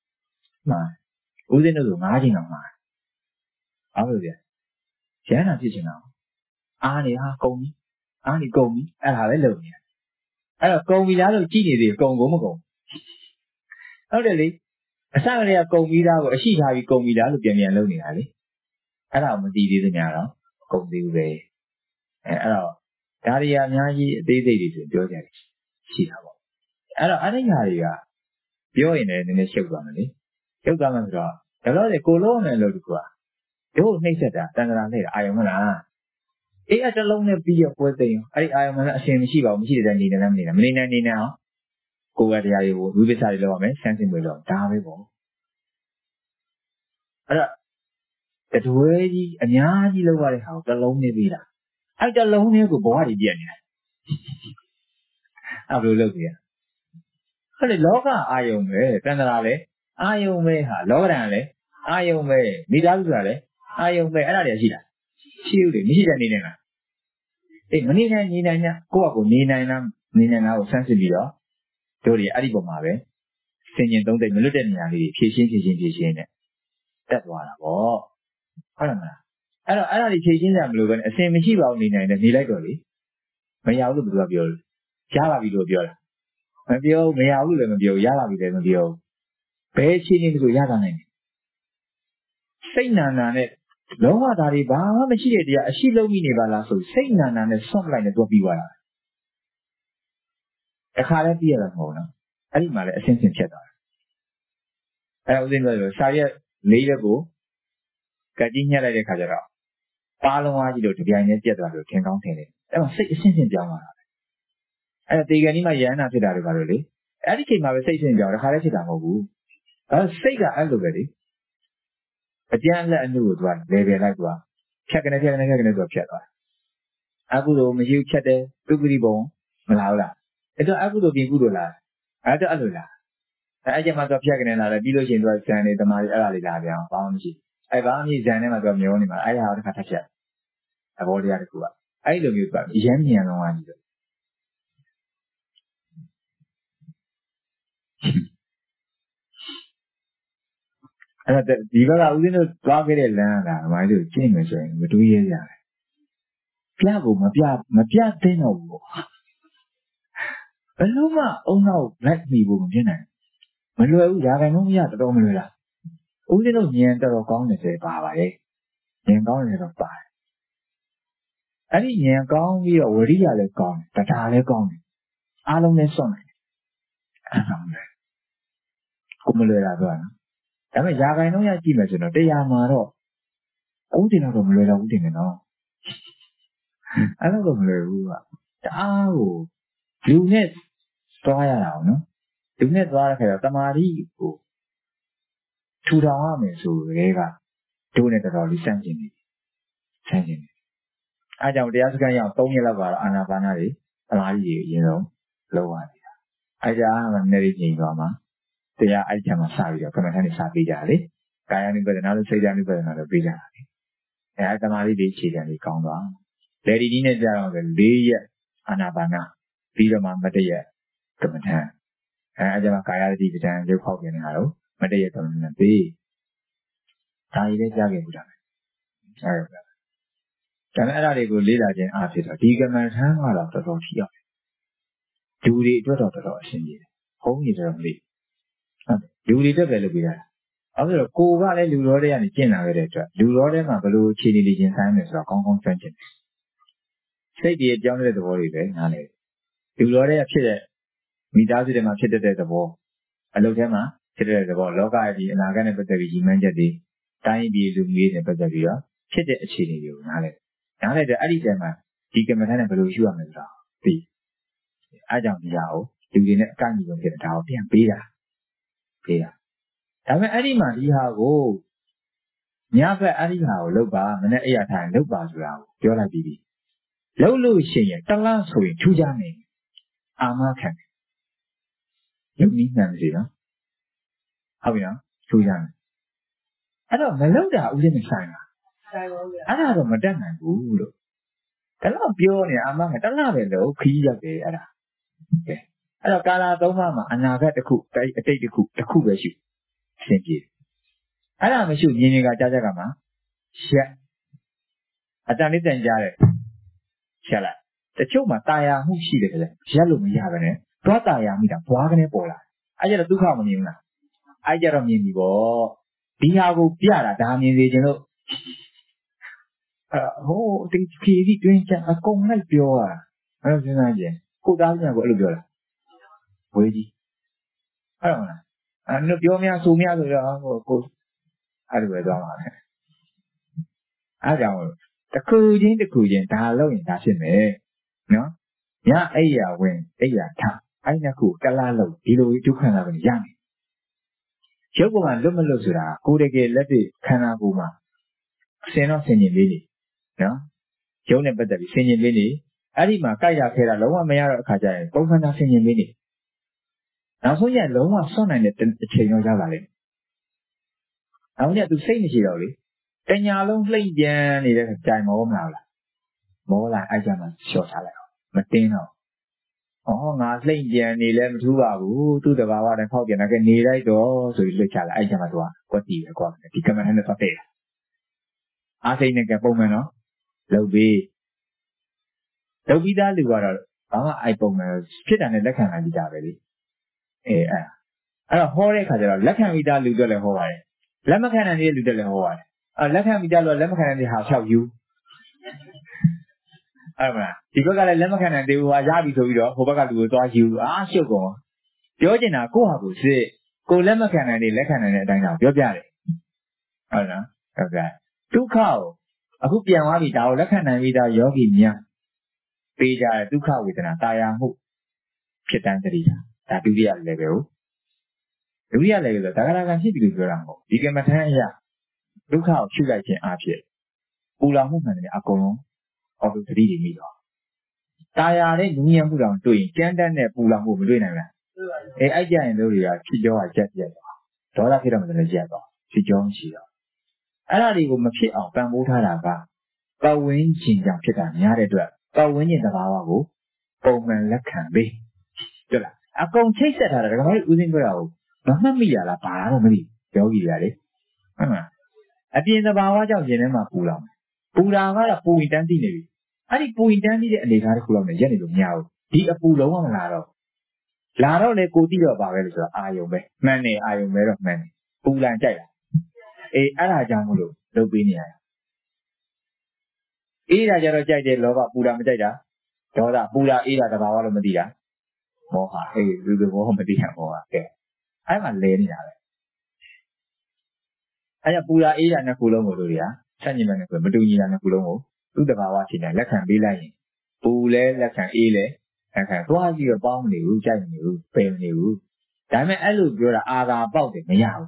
ဦးဇင်းတို့ဆို9ချိန်လောက်မှားတယ်အားလို့ပြရဟန္တာဖြစ်ချင်တာအားနေဟာကုန်ပြီအားနေကုန်ပြီအဲ့ဒါပဲလုပ်နေတယ်အဲ့တော့ကုန်ပြီလားလို့ကြည့်နေသေးကုန်မကုန်ဟုတ်တယ်လေအစကတည်းကကုန်ပြီးသားကိုအရှိထားပြီးကုန်ပြီလားလို့ပြန်လုပ်နေတာလေအဲ့ဒါမသိသေးသမျှတော့ကုန်သေးဘူးပဲအဲ့တော့ဒါတွေအများကြီးအသေးစိတ်တွေဆိုပြောကြတယ်ရှိတာပေါ့အဲ့တော့အဲ့ဒီဟာတွေကပြောရင်လည်းနည်းနည်းရှုပ်သွားမယ်လေရှုပ်သွားမှဆိုတော့ဒါလို့လေကိုလုံးနဲ့လို့တကွာတို့နှိမ့်ဆက်တာတန်တရာနဲ့အာယုံမလားအေးအတလုံးနဲ့ပြီးရပွဲသိရင်အဲ့ဒီအာယုံကအရှင်မရှိပါဘူးမရှိတဲ့နေနေလည်းမနေနိုင်အောင်ကိုယ်ကတရားတွေကိုဝိပဿနာတွေလုပ်ရမယ်ဆန်းစစ်မှုလုပ်ဒါပဲပေါ့အဲ့တော့တတွဲကြီးအများကြီးလောက်ရတဲ့ဟာကိုတလုံးနဲ့ပြီးတာအဲ့တလုံးနဲ့ကိုဘဝကြီးပြည့်နေတယ်အဲ့လိုလုပ်ကြရဟုတ်လေလောကအာယုံပဲတန်တရာလည်းအာယုံပဲဟာလောကဓာတ်လည်းအာယုံပဲမိသားစုဆိုတာလည်းအာယုံပဲအဲ့ဒါတွေရှိတာရှိဦးလေမရှိတဲ့နေနေလားအေးမနေနိုင်နေနိုင်ညကိုယ့်အကိုနေနိုင်လားကိုဆန်းစစ်ပြီးတော့တို့တွေအဲ့ဒီပုံမှာပဲဆင်ញင်သုံးသိမ့်မလွတ်တဲ့နေရာလေးဖြည့်ရှင်းနဲ့တက်သွားတာပေါ့ဟုတ်လားမလားအဲ့တော့အဲ့ဒါတွေဖြည့်ရှင်းကြမလို့ပဲအစင်မရှိပါဘူးနေနိုင်တယ်နေလိုက်တော့လေမရဘူးလို့ဘယ်သူကပြောလို့ရပါပြီလို့ပြောတာမပြောမရဘူးလို့လည်းမပြောရပါပြီလည်းမပြောဘယ်ချင်းနေလို့ရတာနိုင်တယ်စိတ်နာနဲ့လုံးဝဒါတွေဘာမှမရှိတဲ့တရားအရှိလုံးမိနေပါလားဆိုစိတ်နာနဲ့ဆွတ်လိုက်နေတော့ပြီးသွားတာအခါလည်းပြည့်ရတာမဟုတ်နော်အဲ့ဒီမှာလည်းအစင်းစင်ဖြစ်သွားတယ်အဲ့ဦးဇင်းတို့စာရက်လေးရက်ကိုကကြီးညှက်လိုက်တဲ့ခါကျတော့ပါလုံးအားကြီးလို့တပြိုင်တည်းပြတ်သွားလို့ထင်ကောင်းထင်တယ်အဲ့မှာစိတ်အစင်းစင်ပြောင်းသွားတာပဲအဲ့ဒါတေကန်ကြီးမှရဟန္တာဖြစ်တာတွေပါလို့လေအဲ့ဒီချိန်မှာပဲစိတ်စင်ပြောင်းတခါလည်းဖြစ်တာမဟုတ်ဘူးအဲ့စိတ်ကအဲ့လိုပဲလေအကျဉ်းလက်အမှုကိုသူကလေပယ်လိုက်သူကဖြတ်ကနေသူကဖြတ်သွားအကုသိုလ်မရှိဖြတ်တယ်သူပတိဘုံမလာဘူးလားအဲ့တော့အကုသိုလ်ပြင်ကုသိုလ်လားအဲ့တော့အဲ့လိုလားအဲ့ကျမှသူဖြတ်ကနေလာတယ်ပြီးလို့ရှိရင်သူကဇန်နေတမားအဲ့ဒါလေးလာပြန်ဘာမှမရှိအဲ့ဘာမှမရှိဇန်ထဲမှာသူကမျောနေမှာအဲ့ဒါတစ်ခါထပ်ဖြတ်သဘောတရားတစ်ခုကအဲ့လိုမျိုးသူကရမ်းမြန်လုံးဝကြီးတော့အဲ့ဒါဒီဘက်ကဦးဇင်းတို့သွားခဲ့တဲ့လမ်းကမိုင်းတို့ကျင့်မယ်ဆိုရင်မတွေးရရတယ်ပြဖို့မပြသင့်တော့ဘူးဘယ်လိုမှအုံနောက်လိုက်ပြီးဖို့မဖြစ်နိုင်မလွယ်ဘူးရာခိုင်နှုန်းမရတော်မလွယ်လားဦးဇင်းတို့ဉာဏ်တော်ကောင်းတယ်ဆိုပါပါလေဉာဏ်ကောင်းတယ်တော့ပါတယ်အဲ့ဒီဉာဏ်ကောင်းပြီးတော့ဝရိယလည်းကောင်းတယ်တရားလည်းကောင်းတယ်အားလုံးလည်းစွန့်နိုင်တယ်အဲ့ဒါမှကိုမလွယ်တာတော့နော်ဒါပေမဲ့ရာခိုင်နှုန်းရကြည့်မယ်ဆိုတော့တရားမှာတော့ဦးတင်တော့မလွယ်တော့ဘူးတင်တယ်နော်အဲ့လိုတော့မလွယ်ဘူးကတအားကိုလူနဲ့သွားရတာအောင်နော်လူနဲ့သွားတဲ့ခါကျတော့တမာတိကိုထူထောင်ရမယ်ဆိုရဲကတို့နဲ့တော်တော်လေးစမ်းကျင်နေအားကြောင့်တရားစခန်းရောက်3ရက်လောက်ကတော့အာနာပါနာတွေတမာတိတွေအရင်ဆုံးလုပ်ရနေတာအဲ့ဒါမှနည်းနည်းချင်းသွားမှာတရားအဲ့ချက်မှာစပြီးတော့ခဏခဏစပေးကြလေကာယ ानु ပဒနာလို့စိတ် ानु ပဒနာလို့ပေးကြတာလေအဲ့တမာတိတွေခြေခံလေးကောင်းသွားလေဒီနည်းနဲ့ကြာတော့4ရက်အာနာပါနာပြီးတော့မှမတရကမ္မထံအဲ့ဒါမှကာယတိပဒံရုပ်ဖောက်နေတာတော့မတရကမ္မထံပေးဒါကြီးလည်းကြားခဲ့ဘူးတာပဲအဲ့ဒါအဲ့ဒါတွေကိုလေ့လာခြင်းအားဖြင့်တော့ဒီကမ္မထံကတော့တော်တော်ထိရောက်တယ်လူတွေအတွက်တော့တော်တော်အဆင်ပြေတယ်ဘုန်းကြီးတော်မလေးလူတွေတက်ပဲလုပ်ပေးတာအဲ့ဒါကိုကလည်းလူတော်တွေကနေကျင့်လာခဲ့တဲ့အတွက်လူတော်တွေမှာဘယ်လိုခြေနေနေချင်းဆိုင်မယ်ဆိုတော့ကောင်းကောင်းကျွမ်းကျင်တယ်စိတ်တွေကြောင်းတဲ့သဘောတွေပဲနားလေလူတော်တွေကဖြစ်တဲ့မိသားစုတွေမှာဖြစ်တဲ့သဘောအလုပ်ထဲမှာဖြစ်တဲ့သဘောလောကကြီးအနာဂတ်နဲ့ပတ်သက်ပြီးကြီးမှန်းချက်တွေတိုင်းပြည်လူမျိုးနဲ့ပတ်သက်ပြီးတော့ဖြစ်တဲ့အခြေအနေတွေကိုနားလည်တဲ့အဲ့ဒီတည်းမှာဒီကမ္မထာနဲ့ဘယ်လိုရှုရမလဲဆိုတော့သိအားကြောင့်ဒီဟာကိုလူတွေနဲ့အကန့်အညီဆုံးဖြစ်တဲ့ဒါကိုပြန်ပေးတာဒါပေမဲ့အဲ့ဒီမှာဒီဟာကိုညဘက်အဲ့ဒီဟာကိုလုပ်ပါမနေ့အဲ့ရထိုင်လုပ်ပါဆိုတာကိုပြောလိုက်ပြီးလုပ်လို့ရှိရင်တလားဆိုရင်ထူးခြားနေအာမခံရုပ်နည်းမှန်စီနော်ဟုတ်ပြီနော်ထူးခြားနေအဲ့တော့မလုပ်တာဥစဉ်နဲ့ဆိုင်တာအဲ့ဒါတော့မတတ်နိုင်ဘူးလို့ဒါတော့ပြောနေအာမခံတလားပဲလို့ခီးရောက်တယ်အဲ့ဒါအဲ့တော့ကာလာသုံးပါးမှာအနာဂတ်တစ်ခုအတိတ်တစ်ခုပဲရှိအစဉ်ပြေအဲ့ဒါမရှိမြင်မြင်ကကြားကြကမှာရက်အတန်လေးတန်ကြားတယ်ချက်လိုက်တချို့မှာတာယာမှုရှိတယ်လေရက်လို့မရပါနဲ့သွားတာယာမိတာဘွားကနေပေါ်လာအဲ့ကျတော့ဒုက္ခမမြင်ဘူးလားအဲ့ကျတော့မြင်ပြီပေါ့ဒီဟာကိုပြတာဒါမြင်စေခြင်းလို့ဟိုဒီခီဒီတွင်ချအကုန်လိုက်ပြောတာအဲ့တော့စဉ်းစားကြည့်ကိုသားပြန်ကိုအဲ့လိုပြောတာဝေးကြီးအဲ့တော့မလားအဲ့လိုပြောများဆိုများဆိုတော့ကိုအဲ့လိုပဲသွားမှာပဲအဲ့ကြောင့်တစ်ခုချင်းဒါလုပ်ရင်ဒါဖြစ်မယ်နော်ညအိယာဝင်အိယာထအဲ့နှစ်ခုတလားလို့ဒီလိုဒုက္ခနာပဲရမယ်ရုပ်ပေါ်မှာလွတ်မလွတ်ဆိုတာကိုယ်တကယ်လက်တွေ့ခန္ဓာကိုယ်မှာဆင်တော့ဆင်ញင်လေးနေနော်ရုပ်နဲ့ပတ်သက်ပြီးဆင်ញင်လေးနေအဲ့ဒီမှာကြိုက်ရခဲတာလုံးဝမရတော့အခါကျရင်ပုံခန္ဓာဆင်ញင်လေးနေနောက်ဆုံးရလုံးဝဆွတ်နိုင်တဲ့အချိန်တော့ရောက်လာလိမ့်မယ်နောက်ကျသူစိတ်မရှိတော့လေတညာလုံးလှိမ့်ပြန်နေတဲ့ကြိုင်မောမလားမောလာအဲ့ကြမှာလျှော့ထားလိုက်အောင်မတင်းတော့ငါလှိမ့်ပြန်နေလဲမထူးပါဘူးသူ့တဘာဝနဲ့ဖောက်ပြန်တာကနေလိုက်တော့ဆိုပြီးလွတ်ချလိုက်အဲ့ကြမှာသူကကွက်တီပဲကွာဒီကမ္မထနဲ့သွားတဲ့အားစိတ်နဲ့ကပုံမှန်နော်လုပ်ပြီးသားလူကတော့ဘာမှအိုက်ပုံမှန်ဖြစ်တာနဲ့လက်ခံနိုင်ကြပဲလေအဲ့တော့ဟောတဲ့ခါကျတော့လက်ခံပြီးသားလူတွေလည်းဟောပါတယ်လက်မခံနိုင်တဲ့လူတွေလည်းဟောပါတယ်လက်ခံပြီးသားလူကလက်မခံနိုင်တဲ့ဟာဖြောက်ယူအဲ့မလားဒီဘက်ကလည်းလက်မခံနိုင်သေးဘူးဟာရပြီဆိုပြီးတော့ဟိုဘက်ကလူကိုသွားယူရှုပ်ကုန်ပြောချင်တာကိုယ့်ဟာကိုယ်စစ်ကိုလက်မခံနိုင်တဲ့လက်ခံနိုင်တဲ့အတိုင်းတော့ပြောပြတယ်ဟုတ်လားဟုတ်ကဲ့ဒုက္ခကိုအခုပြန်သွားပြီဒါကိုလက်ခံနိုင်ပြီးသားယောဂီများပေးကြတဲ့ဒုက္ခဝေဒနာတာယာမှုဖြစ်တန်းတည်းဒါဒုတိယ level ကိုဒုတိယ level ဆိုဒါကလည်းဖြစ်ပြီလို့ပြောတာမဟုတ်ဒီကမ္မထမ်းအရာဒုက္ခကိုရှုလိုက်ခြင်းအဖြစ်ပူလောင်မှုမှန်တယ်အကုန်လုံးအော်တိုသတိတွေမိတော့တာယာတဲ့လူညံမှုတောင်တွေ့ရင်ကြမ်းတမ်းတဲ့ပူလောင်မှုမတွေ့နိုင်ဘူးလားအဲ့ကြရင်တို့တွေကဖြစ်ကြောကချက်ပြက်သွားဒေါသဖြစ်တော့မှလည်းချက်သွားဖြစ်ကြောမရှိတော့အဲ့ဒါတွေကိုမဖြစ်အောင်ပံ့ပိုးထားတာကပတ်ဝန်းကျင်ကြောင့်ဖြစ်တာများတဲ့အတွက်ပတ်ဝန်းကျင်သဘာဝကိုပုံမှန်လက်ခံပေးဟုတ်လားအကုန်ချိတ်ဆက်ထားတာဒါကမှဦးစင်းပြောတာကိုမမှတ်မိရလားဘာတော့မသိယောဂီတွေကလေဟုတ်လားအပြင်သဘာဝကြောင့်ရင်ထဲမှာပူလောင်ပူတာကတော့ပူရင်တန်းသိနေပြီအဲ့ဒီပူရင်တန်းသိတဲ့အနေအထားတစ်ခုလောက်နဲ့ရက်နေလို့မရဘူးဒီအပူလုံးဝမလာတော့လေကိုတိတော့ပါပဲလို့ဆိုတော့အာယုံပဲမှန်နေအာယုံပဲတော့မှန်နေပူလန်ကြိုက်လားအဲ့ဒါကြောင့်မလို့လုပ်ပေးနေရတာအေးတာကြတော့ကြိုက်တယ်လောဘပူတာမကြိုက်တာဒေါသပူတာအေးတာသဘာဝလို့မသိတာမောဟလူတွေမောဟမသိတာမောဟကဲအဲ့မှာလဲနေတာပဲအဲ့ဒါပူတာအေးတာနှစ်ခုလုံးကိုတို့တွေကဆက်ညီမဲ့နဲ့ဆိုမတူညီတာနှစ်ခုလုံးကိုသူ့တဘာဝချိန်တိုင်းလက်ခံပေးလိုက်ရင်ပူလဲလက်ခံအေးလဲလက်ခံသွားပြီးတော့ပေါင်းမနေဘူးကြိုက်မနေဘူးပယ်မနေဘူးဒါပေမဲ့အဲ့လိုပြောတာအာသာပေါက်တယ်မရဘူး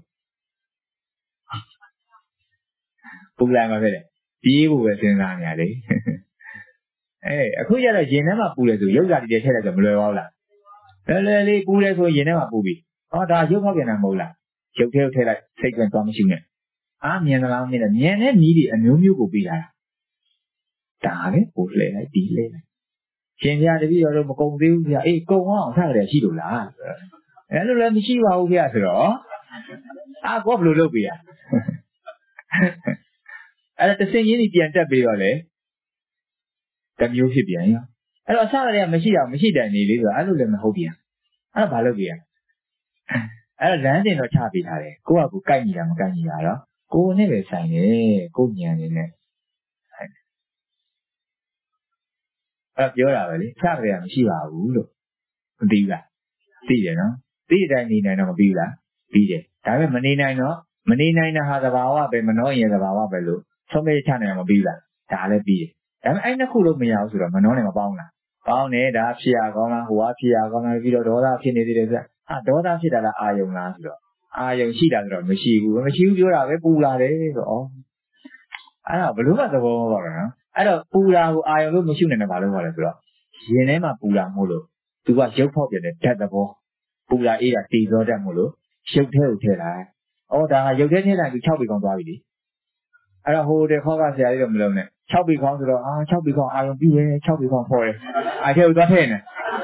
ပူလာမှာဖြစ်တယ်ပြေးဖို့ပဲစဉ်းစားနေရလေအခုကျတော့ရင်ထဲမှာပူတယ်ဆိုရုပ်ဓာတ်တွေထည့်လိုက်တော့မလွယ်ပါဘူးလားလွယ်လေးပူတယ်ဆိုရင်ထဲမှာပူပြီဒါရုပ်ဖောက်ပြန်တာမဟုတ်လားရုပ်ထဲကိုထည့်လိုက်စိတ်ကသွားမရှိနဲ့မြင်သလားမြင်တယ်မြင်တဲ့နည်းတွေအမျိုးမျိုးကိုပြီးလာတာဒါလေပူလဲလိုက်ဒီလဲလိုက်ရှင်ပြတပည့်တော်တို့မကုံသေးဘူးဗျာကုံအောင်ထားကြရရှိလို့လားအဲ့လိုလည်းမရှိပါဘူးဗျာဆိုတော့ကိုဘယ်လိုလုပ်ပေးရအဲ့ဒါတစင်ရင်းကြီးပြန်တက်ပြီးတော့လေတမျိုးဖြစ်ပြန်ရောအဲ့တော့အစကတည်းကမရှိအောင်မရှိတိုင်နေလေဆိုတော့အဲ့လိုလည်းမဟုတ်ပြန်အဲ့ဒါဘာလုပ်ပေးရအဲ့ဒါလမ်းတင်တော့ချပေးထားတယ်ကိုယ့်ဟာကိုကိုက်ညီတာမကိုက်ညီတာတော့ကိုယ်နဲ့ပဲဆိုင်တယ်ကိုဉာဏ်နဲ့အဲ့ပြောတာပဲလေချကြရမရှိပါဘူးလို့မသိဘူးလားသိတယ်နော်သိတဲ့အတိုင်းနေနိုင်တော့မပြီးဘူးလားပြီးတယ်ဒါပေမဲ့မနေနိုင်တော့မနေနိုင်တာဟာသဘာဝပဲမနှောရင်သဘာဝပဲလို့ဆုံးဖြတ်ချနိုင်မှာပြီးလားဒါလည်းပြီးတယ်ဒါပေမဲ့အဲ့နှစ်ခုလုံးမရဘူးဆိုတော့မနှောနဲ့မပေါင်းလားပေါင်းတယ်ဒါဖြစ်ရကောင်းလားဟိုကဖြစ်ရကောင်းလားပြီးတော့ဒေါသဖြစ်နေသေးတယ်ဗျဟာဒေါသဖြစ်တာလားအာယုံလားဆိုတော့အာယုံရှိတာဆိုတော့မရှိဘူးပြောတာပဲပူလာတယ်ဆိုတော့အဲ့ဒါဘလို့မှသဘောမပေါက်တော့နော်အဲ့တော့ပူလာကိုအာယုံလို့မရှိနိုင်တယ်ဘာလို့ခေါ်လဲဆိုတော့ရင်ထဲမှာပူလာမို့လို့သူကရုပ်ဖောက်ပြတဲ့ဓာတ်သဘောပူလာအေးတာတည်သောတတ်မို့လို့ရုပ်ထဲကိုထည့်လိုက်ဒါကရုပ်ထဲထည့်လိုက်သူ6ပေကောင်းသွားပြီလေအဲ့တော့ဟိုတဲ့ခေါက်ကဆရာလေးတော့မလုံးနဲ့6ပေကောင်းဆိုတော့6ပေကောင်းအာယုံပြီးပဲ6ပေကောင်းဖော်တယ်အဲ့ထဲကိုသွားထည့်နေ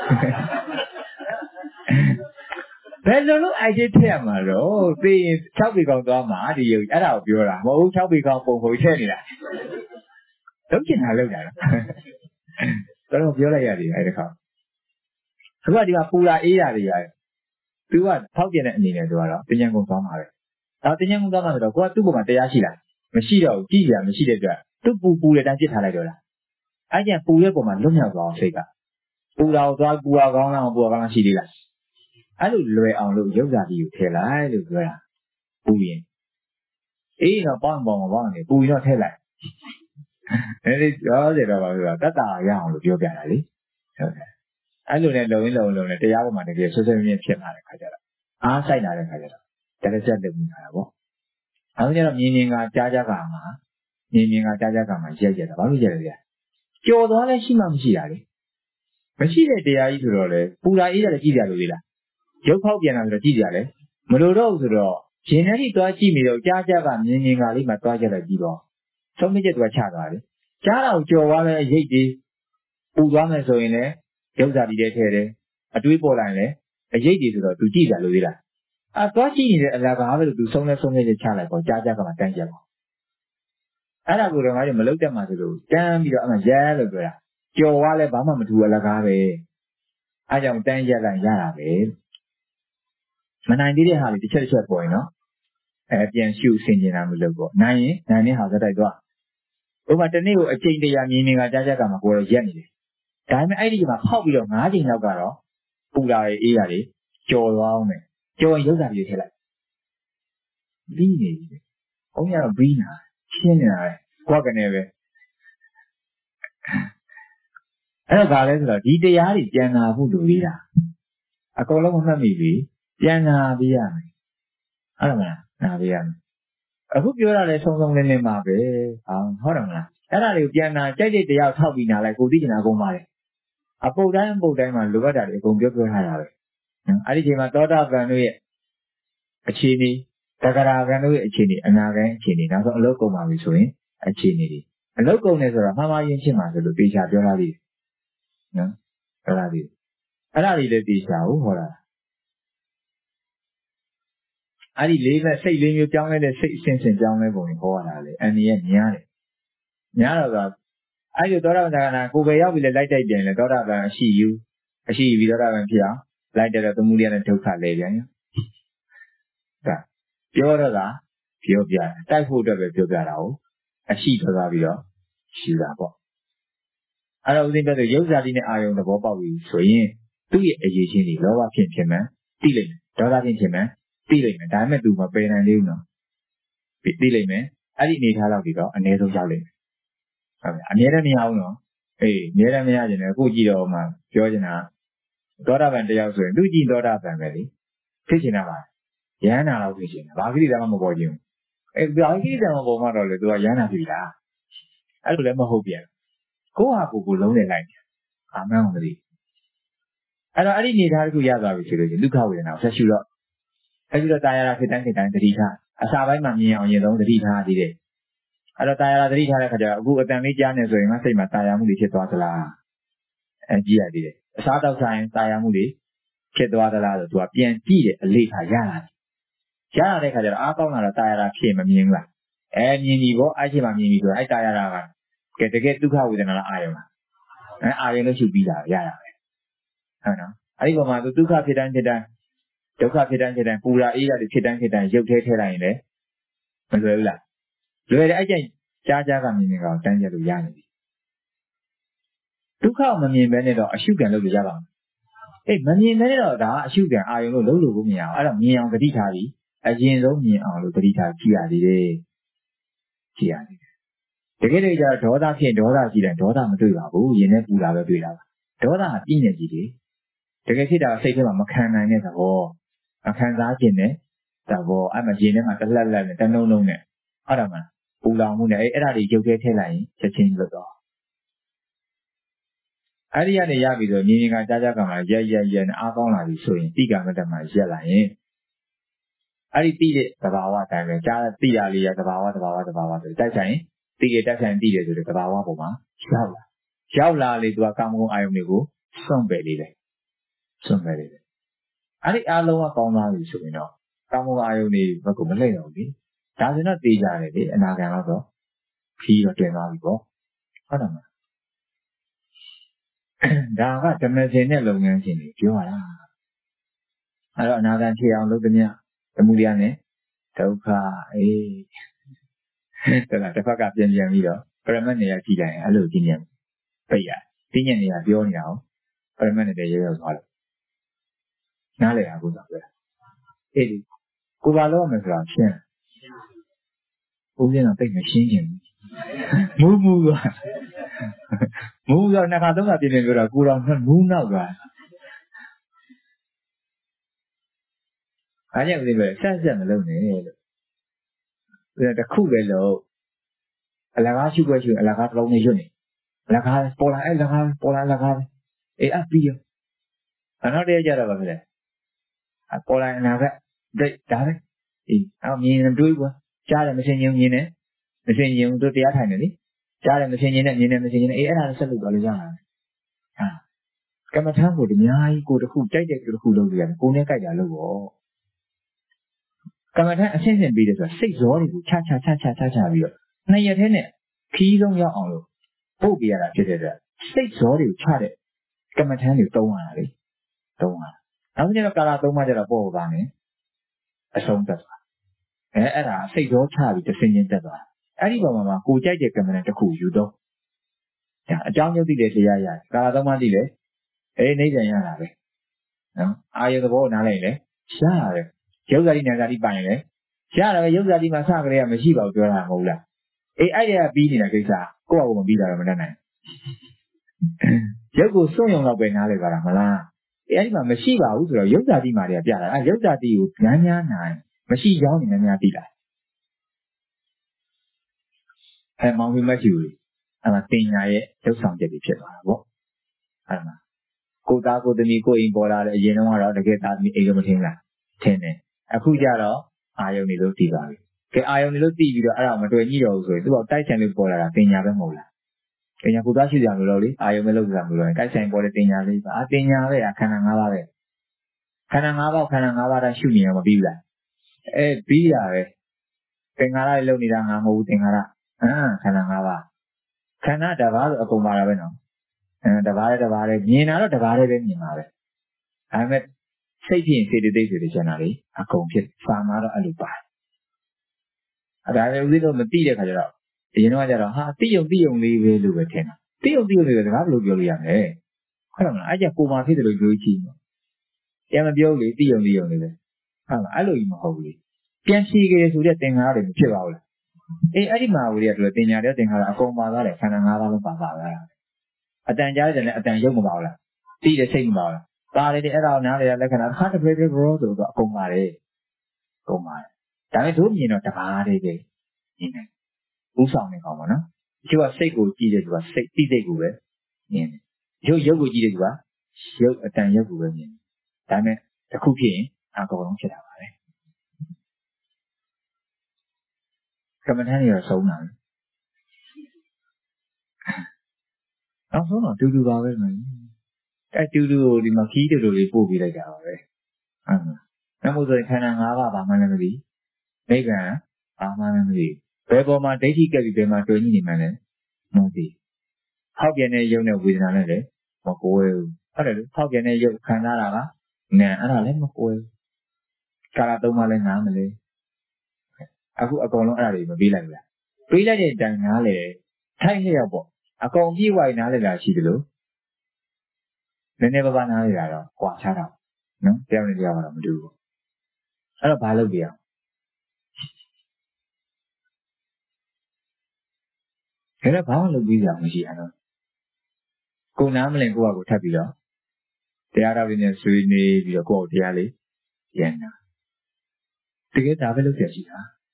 ဘယ်လိုလုပ်အိုက်ထည့်ရမှာတော့သိရင်6ပေကောင်းသွားမှာဒီရုပ်အဲ့ဒါကိုပြောတာမဟုတ်6ပေကောင်းပုံပုံထည့်နေတာလုံးကျင်တာလောက်တာတော့ပြောလိုက်ရတယ်အဲ့ဒီခါသူကဒီမှာပူလာအေးတာတွေရတယ်သူကဖောက်ပြန်တဲ့အနေနဲ့သူကတော့တင်ញံကုန်သွားမှာပဲဒါတင်ញံကုန်သွားမှာဆိုတော့ကိုကသူ့ပုံမှာတရားရှိလားမရှိတော့ဘူးကြည့်ရမရှိတဲ့အတွက်သူ့ပူတဲ့တန်းပြစ်ထားလိုက်တော့လားအဲ့ကျန်ပူရဲ့ပုံမှာလွတ်မြောက်သွားအောင်စိတ်ကပူလာကိုသွားပူကောင်းလားမပူကောင်းလားရှိသေးလားအဲ့လိုလွယ်အောင်လို့ရုပ်ဓာတ်ကြီးကိုထည့်လိုက်လို့ပြောတာပူရင်အေးတော့ပေါင်းနေပူရင်တော့ထည့်လိုက်အဲဒီပြောကြတော့ပါဆိုတာတတ်တာရအောင်လို့ပြောပြတာလေဟုတ်တယ်အဲ့လိုနဲ့လုံနဲ့တရားပေါ်မှာတကယ်ဆွဆွမြင့်ဖြစ်လာတဲ့ခါကျတော့အားဆိုင်လာတဲ့ခါကျတော့တကယ်ချက်လုပ်နေတာပေါ့အခုကျတော့မြင်ကကြားကမှာမြင်ကကြားကမှာရက်တာဘာလို့ရက်လဲဗျာကြော်သွားလဲရှိမှမရှိတာလေမရှိတဲ့တရားကြီးဆိုတော့လေပူလာအေးတာလည်းကြည့်ကြလို့လေလားရုပ်ဖောက်ပြန်တာဆိုတော့ကြည့်ကြလဲမလိုတော့ဘူးဆိုတော့ရင်ထဲထိသွားကြည့်နေတော့ကြားကမြင်ကလေးမှသွားကြလိုက်ပြီးတော့သုံးမိချက်သူကချသွားတယ်ကြားတာကိုကြော်သွားလဲရိတ်ပြီးပူသွားမယ်ဆိုရင်လည်းရုပ်ဓာတ်တွေထည့်တယ်အတွေးပေါ်လာရင်လည်းအရိပ်တွေဆိုတော့သူကြည့်ကြလို့သေးလားသွားကြည့်နေတဲ့အလားကားပဲလို့သူဆုံးချက်ချလိုက်ပေါ့ကြားကမှတန်းကြပေါ့အဲ့ဒါကိုတော့ငါတို့မလုတ်တတ်မှဆိုလို့တန်းပြီးတော့အမှရဲလို့ပြောတာကြော်သွားလဲဘာမှမထူအလားကားပဲအားကြောင့်တန်းရက်လိုက်ရတာပဲမနိုင်သေးတဲ့ဟာလေးတစ်ချက်ပေါ်ရင်နော်ပြန်ရှုဆင်ကျင်တာမလုပ်ပေါ့နိုင်ရင်နိုင်တဲ့ဟာစတိုက်သွားဥပမာတနေ့ကိုအချိန်တရာမြင်ကကြားကမှကိုတော့ရက်နေတယ်ဒါပေမဲ့အဲ့ဒီမှာဖောက်ပြီးတော့9ချိန်လောက်ကတော့ပူလာအေးတာတွေကြော်သွားအောင်မယ်ကြော်ရင်ရုပ်ဓာတ်တွေထည့်လိုက်ပြီးနေပြီဘုန်းကြီးကတော့ပြီးနာရှင်းနေတာပဲကွက်ကနေပဲအဲ့တော့ဗာလဲဆိုတော့ဒီတရားတွေပြန်လာဖို့လိုသေးတာအကုန်လုံးမမှတ်မိပြီပြန်လာပြီးရမယ်ဟုတ်တယ်မလားနာပြီးရမယ်အခုပြောတာလဲဆုံးလင်းလင်းပါပဲဟုတ်တယ်မလားအဲ့ဒါတွေကိုပြန်လာကြိုက်တဲ့တရားထောက်ပြီးနာလိုက်ကိုသိကျင်တာအကုန်ပါတယ်အပုတ်တိုင်းမှာလိုအပ်တာတွေအကုန်ပြောထားတာပဲနော်အဲ့ဒီချိန်မှာသောတာပန်တို့ရဲ့အခြေအနေသက္ကရာကံတို့ရဲ့အခြေအနေအနာဂတ်အခြေအနေနောက်ဆုံးအလုတ်ကုန်ပါပြီဆိုရင်အခြေအနေတွေအလုတ်ကုန်နေဆိုတာမှားရင်းချင်းမှာဆိုလို့တေချာပြောထားသေးတယ်နော်ပြောထားသေးတယ်အဲ့ဒါတွေလည်းတေချာဟုတ်ဟောတာအဲ့ဒီလေးမဲ့စိတ်လေးမျိုးပြောင်းလဲတဲ့စိတ်အစဉ်စဉ်ပြောင်းလဲပုံကိုဟောရတာလေအန်ဒီရဲ့များတယ်များတော့ကအဲ့ဒီသောတာပန်သက္ကနာကိုယ်ပဲရောက်ပြီးလဲလိုက်တိုက်ပြန်လဲသောတာပန်အရှိယူပြီးသောတာပန်ဖြစ်အောင်လိုက်တဲ့သမုဒိယနဲ့ဒုက္ခလဲပြန်ရောဒါပြောတော့တာပြောပြတယ်တိုက်ဖို့အတွက်ပဲပြောပြတာကိုအရှိထွက်သွားပြီးတော့ရှိတာပေါ့အဲ့တော့ဦးဇင်းပြောတဲ့ရုပ်ဇာတိနဲ့အာယုံသဘောပေါက်ပြီဆိုရင်သူ့ရဲ့အရေးချင်းတွေလောဘဖြစ်မှန်သိလိမ့်မယ်ဒေါသဖြစ်မှန်သိလိမ့်မယ်ဒါပေမဲ့သူမပယ်နိုင်သေးဘူးနော်သိလိမ့်မယ်အဲ့ဒီအနေထားလောက်ပြီးတော့အနည်းဆုံးရောက်လိမ့်မယ်ဟုတ်ပြီအများနဲ့မရဘူးနော်အေးအများနဲ့မရကျင်တယ်ကိုကြည့်တော့မှပြောချင်တာသောတာပန်တယောက်ဆိုရင်သူကြည့်သောတာပန်ပဲလေဖြစ်ချင်တာပါရဟန္တာလောက်ဖြစ်ချင်တာဘာကိရိတာမှမပေါ်ခြင်းဘူးဘာကိရိတာမှပေါ်မှတော့လေသူကရဟန္တာဖြစ်တာအဲ့လိုလည်းမဟုတ်ပြန်ကိုယ့်ဟာကိုယ်လုံးနေလိုက်အာမန်အောင်တည်းအဲ့တော့အဲ့ဒီနေသားတစ်ခုရသွားပြီဆိုလို့ချင်းဒုက္ခဝေဒနာကိုဆက်ရှုတော့အဲ့ဒီတော့တာယာရာဖြစ်တိုင်းတတိထားအစာပိုင်းမှာမြင်အောင်ရင်ဆုံးတတိထားသေးတယ်အဲ့တော့တာယာရာတတိထားတဲ့ခါကျတော့အခုအတန်လေးကြားနေဆိုရင်ငါစိတ်မှာတာယာမှုတွေဖြစ်သွားသလားကြည့်ရသေးတယ်အစားတောက်ဆိုင်တာယာမှုတွေဖြစ်သွားသလားဆိုသူကပြန်ကြည့်တယ်အလေးခါရလာတယ်ရလာတဲ့ခါကျတော့အားကောင်းလာတော့တာယာရာဖြစ်မမြင်ဘူးလားမြင်ပြီပေါ့အဲ့ချိန်မှာမြင်ပြီဆိုတော့အဲ့တာယာရာကတကယ်ဒုက္ခဝေဒနာလားအာယုံလားအာယုံလို့ရှုပြီးတာရတာပဲဟုတ်နော်အဲ့ဒီပုံမှာသူဒုက္ခဖြစ်တိုင်းဒုက္ခဖြစ်တိုင်းပူရာအေးရာတွေဖြစ်တိုင်းရုပ်ထဲထည့်လိုက်ရင်လည်းမလွယ်ဘူးလားလွယ်တယ်အဲ့ကျကြားကမြင်နေကောင်တန်းကြလို့ရနေပြီဒုက္ခမမြင်ဘဲနဲ့တော့အရှုခံလုပ်လို့ရပါမယ်မမြင်ဘဲနဲ့တော့ဒါအရှုခံအာယုံလို့လုပ်လို့ကိုမရအောင်အဲ့တော့မြင်အောင်တတိထားပြီးအရင်ဆုံးမြင်အောင်လို့တတိထားကြည့်ရသေးတယ်ကြည့်ရသေးတယ်တကယ်တည်းကျတော့ဒေါသဖြစ်ဒေါသရှိတယ်ဒေါသမတွေ့ပါဘူးရင်နဲ့ပူတာပဲတွေ့တာပါဒေါသကပြည့်ညက်ကြီးတယ်တကယ်ဖြစ်တာစိတ်ထဲမှာမခံနိုင်တဲ့သဘောမခံစားခြင်းနဲ့သဘောအဲ့မှာရင်ထဲမှာတလှက်လက်နဲ့တနှုံနှုံနဲ့ဟုတ်တယ်မလားပူလောင်မှုနဲ့အဲ့ဒါတွေရုပ်ထဲထည့်လိုက်ရင်ချက်ချင်းလွတ်တော့အဲ့ဒီကနေရပြီဆိုမြင်ရင်ကကြားကြားကမှရက်နဲ့အားကောင်းလာပြီဆိုရင်တိကမတ္တမှာရက်လာရင်အဲ့ဒီတိတဲ့သဘာဝအတိုင်းပဲကြားတိရလေးရသဘာဝဆိုတိုက်ဆိုင်တိရတိုက်ဆိုင်တိတယ်ဆိုတဲ့သဘာဝပုံမှာရောက်လာလေသူကကာမဂုဏ်အာယုန်တွေကိုစွန့်ပယ်လေးတယ်အဲ့ဒီအားလုံးကကောင်းသွားပြီဆိုရင်တော့ကာမဂုဏ်အာယုန်တွေဘက်ကမလှည့်တော့ဘူးဒါဆိုတော့သိကြတယ်လေအနာဂံတော့ခီးတော့တင်သွားပြီပေါ့ဟုတ်တယ်မလားဒါကဓမ္မရှင်နဲ့လုပ်ငန်းရှင်တွေပြောရတာအဲ့တော့အနာဂံဖြစ်အောင်လုပ်သမျှသမုဒယနဲ့ဒုက္ခဒါကတစ်ဖက်ကပြန်ပြီးတော့ပရမတ်နေရာကြည့်လိုက်ရင်အဲ့လိုကြည့်နေပိတ်ရသိညက်နေရာပြောနေတာအောင်ပရမတ်နဲ့ရောက်သွားလို့နားလည်တာကိုသာပဲအေးဒီကိုဘာလို့မဆိုတော့ရှင်းဦးဇင်းတော့တိတ်မရှင်းချင်ဘူးမူးတော့နှစ်ခါသုံးခါပြင်ပြောတော့ကိုတော်မူးနောက်သွားအားကြောင့်ဦးဇင်းပဲဆက်မလုပ်နဲ့လို့တခုပဲလို့အလကားရှုွက်ရှုအလကားတစ်လုံးနဲ့ရွတ်နေအလကားပေါ်လာအဲ့လကားပေါ်လာလကားအေးအပြီးရောနောက်တည်းကြတော့ပါဖြစ်တယ်ပေါ်လာအနာကဒိတ်ဒါပဲအေးအော်မြင်နေတွေးကွာကြားတယ်မစင်ရင်မြင်တယ်မစင်ရင်တို့တရားထိုင်တယ်လေကြားတယ်မစင်ရင်နဲ့မြင်တယ်မစင်ရင်အေးအဲ့ဒါဆက်လုပ်သွားလို့ရတာဟာကမ္မထမ်းကိုအများကြီးကိုတစ်ခုကြိုက်တဲ့တစ်ခုလုပ်လို့ရတယ်ကိုနဲ့ကြိုက်တာလုပ်ပေါ့ကမ္မထမ်းအဆင့်ဆင့်ပြီးတယ်ဆိုတာစိတ်ဇောတွေကိုချပြီးတော့နှစ်ရက်ထဲနဲ့ခီးဆုံးရောက်အောင်လို့ပို့ပြရတာဖြစ်တဲ့အတွက်စိတ်ဇောတွေကိုချတဲ့ကမ္မထမ်းတွေတုံးရတာလေတုံးရတာနောက်ကျတော့ကာလသုံးပါးကျတော့ပို့ပါမယ်အဆုံးသက်သွားအဲ့ဒါစိတ်ဇောချပြီးတစ်စင်းချင်းတက်သွားအဲ့ဒီပုံမှာကိုကြိုက်တဲ့ကမ္မထမ်းတစ်ခုယူတော့ဒါအကြောင်းကျုပ်သိတယ်တရားရတယ်ကာလသုံးပါးသိတယ်နေပြန်ရတာပဲနော်အာယုသဘောနားလိုက်လေရတယ်ရုပ်ဇာတိနာဇာတိပိုင်လေရတယ်ပဲရုပ်ဇာတိမှာစကြရမရှိပါဘူးပြောတာမဟုတ်လားအဲ့ဒါကပြီးနေတာကိစ္စကိုယ့်အကူမပြီးတာတော့မတတ်နိုင်ရုပ်ကိုစွန့်ယုံတော့ပဲနားလိုက်ပါလားမလားအဲ့ဒီမှာမရှိပါဘူးဆိုတော့ရုပ်ဇာတိမှာတွေကပြတာရုပ်ဇာတိကိုများနိုင်မရှိကြောင်းနေများသိတာမောင်ပြမရှိဘူးအဲ့မှာတင်ညာရဲ့ရုပ်ဆောင်ချက်တွေဖြစ်သွားတာပေါ့အဲ့မှာကိုသားကိုသမီးကိုအိမ်ပေါ်လာတဲ့အရင်တုန်းကတော့တကယ်သားသမီးအိမ်ကမထင်လားထင်တယ်အခုကျတော့အာယုန်တွေလို့သိပါပြီကဲအာယုန်တွေလို့သိပြီးတော့အဲ့ဒါမတွေ့ညှိတော့ဘူးဆိုရင်သူကတိုက်ဆိုင်လို့ပေါ်လာတာတင်ညာပဲမဟုတ်လားတင်ညာကိုသားရှိကြမလို့လေအာယုန်ပဲလို့ဆိုတာမလို့တိုက်ဆိုင်ပေါ်တဲ့တင်ညာလေးပါတင်ညာပဲခန္ဓာ၅ပါးပဲခန္ဓာ၅ပါးတိုင်းရှုမြင်အောင်မပြီးဘူးလားပြီးတာပဲသင်္ခါရတွေလုံနေတာငါမဟုတ်ဘူးသင်္ခါရခန္ဓာ၅ပါးခန္ဓာတစ်ပါးဆိုအကုန်ပါတာပဲနော်တစ်ပါးလေးမြင်တာတော့တစ်ပါးလေးပဲမြင်ပါပဲဒါပေမဲ့စိတ်ဖြစ်ရင်စေတသိက်တွေကျန်တာလေအကုန်ဖြစ်စာမှာတော့အဲ့လိုပါတယ်ဒါလည်းဦးဇင်းတို့မသိတဲ့ခါကျတော့အရင်တော့ကျတော့ဟာတိယုံလေးပဲလို့ပဲထင်တာတိယုံလေးပဲစကားဘယ်လိုပြောလို့ရမလဲဟုတ်လားမလားအဲ့ကြကိုမာဖြစ်တယ်လို့ပြောကြည့်နော်ပြန်မပြောလေတိယုံလေးပဲဟုတ်လားအဲ့လိုကြီးမဟုတ်ဘူးလေပြန်ဖြေကြတယ်ဆိုတဲ့သင်္ခါရတွေမဖြစ်ပါဘူးလားအဲ့ဒီမှာဝိရိယတို့တင်ညာတဲ့သင်္ခါရအကုန်ပါသွားတယ်ခန္ဓာ၅ပါးလုံးပါသွားတာအတန်ကြားတယ်လည်းအတန်ရုပ်မပါဘူးလားသိတဲ့စိတ်မပါဘူးလားပါတယ်အဲ့ဒါကိုနားလေလက္ခဏာခါတပြေဘောဆိုတော့အကုန်ပါတယ်ဒါပေမဲ့တို့မြင်တော့တပါးလေးပဲမြင်တယ်ဥဆောင်နေကောင်ပါနော်ဒီကစိတ်ကိုကြည့်တဲ့သူကစိတ်သိစိတ်ကိုပဲမြင်တယ်ရုပ်ကိုကြည့်တဲ့သူကရုပ်အတန်ရုပ်ကိုပဲမြင်တယ်ဒါပေမဲ့တစ်ခုဖြစ်ရင်အကုန်လုံးဖြစ်တာပါပဲကမ္မထမ်းတွေတော့ဆုံးတာပဲနောက်ဆုံးတော့တူပါပဲမင်းအဲ့တူကိုဒီမှာခီးတူလေးပို့ပေးလိုက်တာပါပဲနမို့ဆိုရင်ခန္ဓာ၅ပါးဘာမှလည်းမသိနိဗ္ဗာန်ဘာမှလည်းမသိဘယ်ပေါ်မှာဒိဋ္ဌိကပ်ပြီးဘယ်မှာတွေ့ညနေမှန်းလဲမသိဟောက်ပြန်တဲ့ယုံနဲ့ဝေဒနာနဲ့လည်းမကိုယ်ဘူးဟုတ်တယ်လို့ဟောက်ပြန်တဲ့ယုံခံစားတာကနာအဲ့ဒါလည်းမကိုယ်ဘူးကာလသုံးပါးလည်းနားမလဲအခုအကုန်လုံးအဲ့ဒါတွေမပေးလိုက်ဘူးလားပေးလိုက်တဲ့တိုင်နားလေထိုက်လျက်ပေါ့အကုန်ပြေးဝိုင်းနားလေတာရှိတယ်လို့နည်းနည်းပါးပါးနားလေတာတော့ကွာခြားတာနော်တယောက်နဲ့တယောက်ကတော့မတူဘူးအဲ့တော့ဘာလုပ်ပြအောင် 그래 방을 비자 무시 하나. 고나물은 고하고 탑이요. 대하라비는 수인이 비어 고 대하리 옛나. 되게 다벨로 되시다.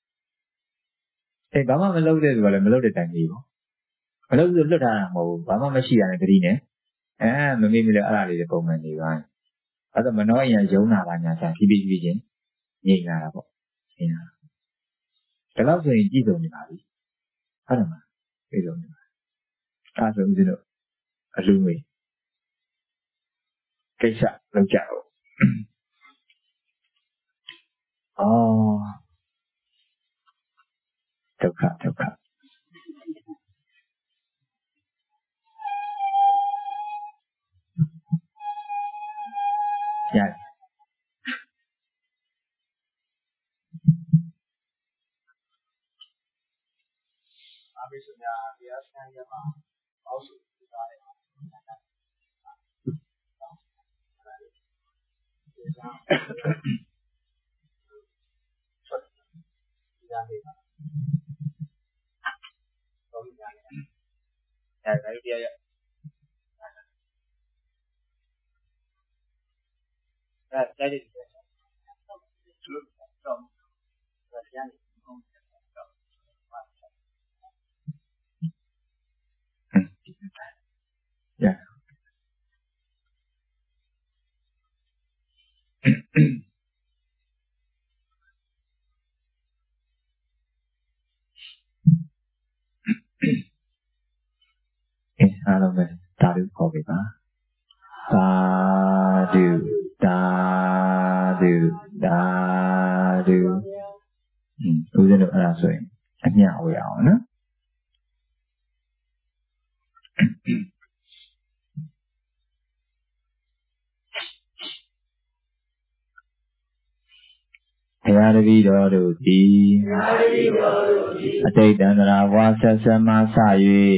에 바마 melode 그래 melode 단기고. melode 르다 뭐 바마မရှိရတဲ့တတိနဲ့မမေ့မိလဲအဲ့ဒါလေးတွေပုံမှန်နေပါအဲ့ဒါမနှောရင်ယုံနာပါညာဆိုင်ပြီးပြီးချင်းငြိမ်လာတာပေါ့ငြိမ်လာဒါတော့ဆိုရင်ကြည့်စုံနေပါပြီဟုတ်တယ်မလားကြည့်စုံနေပါအဲ့ဆိုဦးဇင်းတို့အလူငွေကိစ္စလုပ်ကြတော့ဒုက္ခရတယ်အမေဆိုညာတရားစခန်းရမှာအောက်ဆိုပြထားတယ်အားလုံးပဲတာဓုခေါ်ပြီပါသာဓုသာဓုသာဓုဦးဇင်းတို့အဲ့ဒါဆိုရင်အမျှဝေအောင်နော်ဘုရားတပည့်တော်တို့သည်အတိတ်တန္တရာဘဝဆက်ဆက်မှစ၍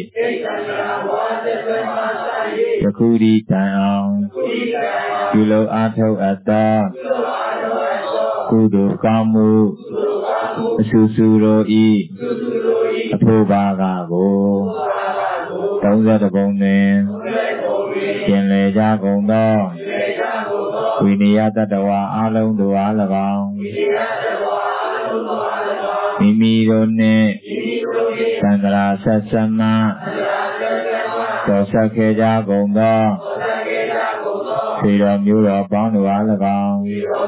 ယခုဒီတိုင်အောင်ပြုလုပ်အားထုတ်အပ်သောကုသိုလ်ကောင်းမှုအဆူဆူတို့ဤအဖို့ပါကကို30ပုံတွင်ပြင်လည်ကြကုန်သောဝိနည်းတတ္တဝါအလုံးတို့အား၎င်းမိမိတို့နှင့်သံဃာဆက်ဆက်မှတော်ဆက်ခဲ့ကြကုန်သောခြေတော်မျိုးတော်ပေါင်းတို့အား၎င်း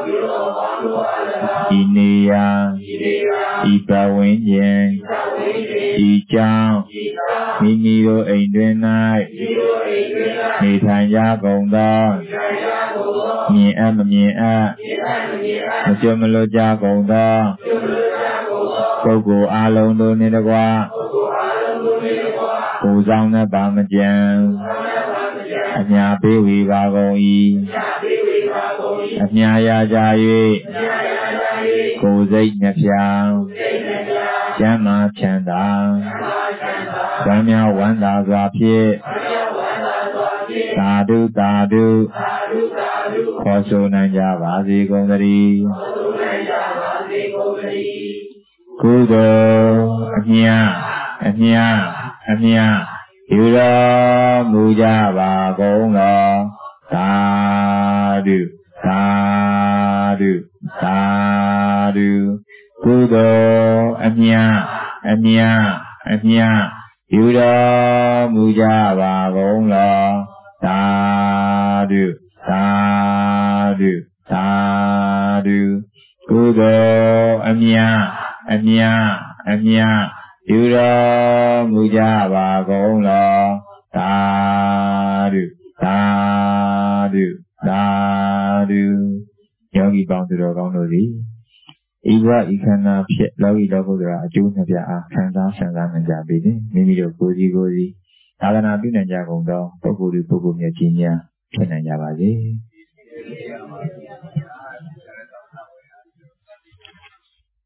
ဤနေရာဤပတ်ဝန်းကျင်ဤကြောင့်မိမိတို့အိမ်တွင်၌နေထိုင်ကြကုန်သောမြင်အပ်မမြင်အပ်မကြွမလွတ်ကြကုန်သောပုဂ္ဂိုလ်အလုံးတို့နှင့်တကွကိုယ်ဆောင်တဲ့ပါမကြံအမြပေးဝေပါကုန်၏အမြရကြ၍ကိုယ်စိတ်နှဖျားကျမ်းမာချမ်းသာဗမ်းမြောက်ဝမ်းသာစွာဖြင့်သာဓုသာဓုခေါ်ဆိုနိုင်ကြပါစေကုန်သတည်းကုသိုလ်အမြယူတော်မူကြပါကုန်သောသာဓုသာဓုသာဓုကုသိုလ်အမြယူတော်မူကြပါကုန်သောသာဓုသာဓုသာဓုကုသိုလ်အမြယူတော်မူကြပါကုန်သောသာဓုသာဓုသာဓုယောဂီပေါင်းသူတော်ကောင်းတို့သည်ဤဘဝဤခန္ဓာဖြင့်လောကီလောကုတ္တရာအကျိုးနှစ်ပြအားခံစားဆံစားနိုင်ကြပေသည်မိမိတို့ကိုယ်စီသာသနာပြုနိုင်ကြကုန်သောပုဂ္ဂိုလ်များကြီးများဖြစ်နိုင်ကြပါစေ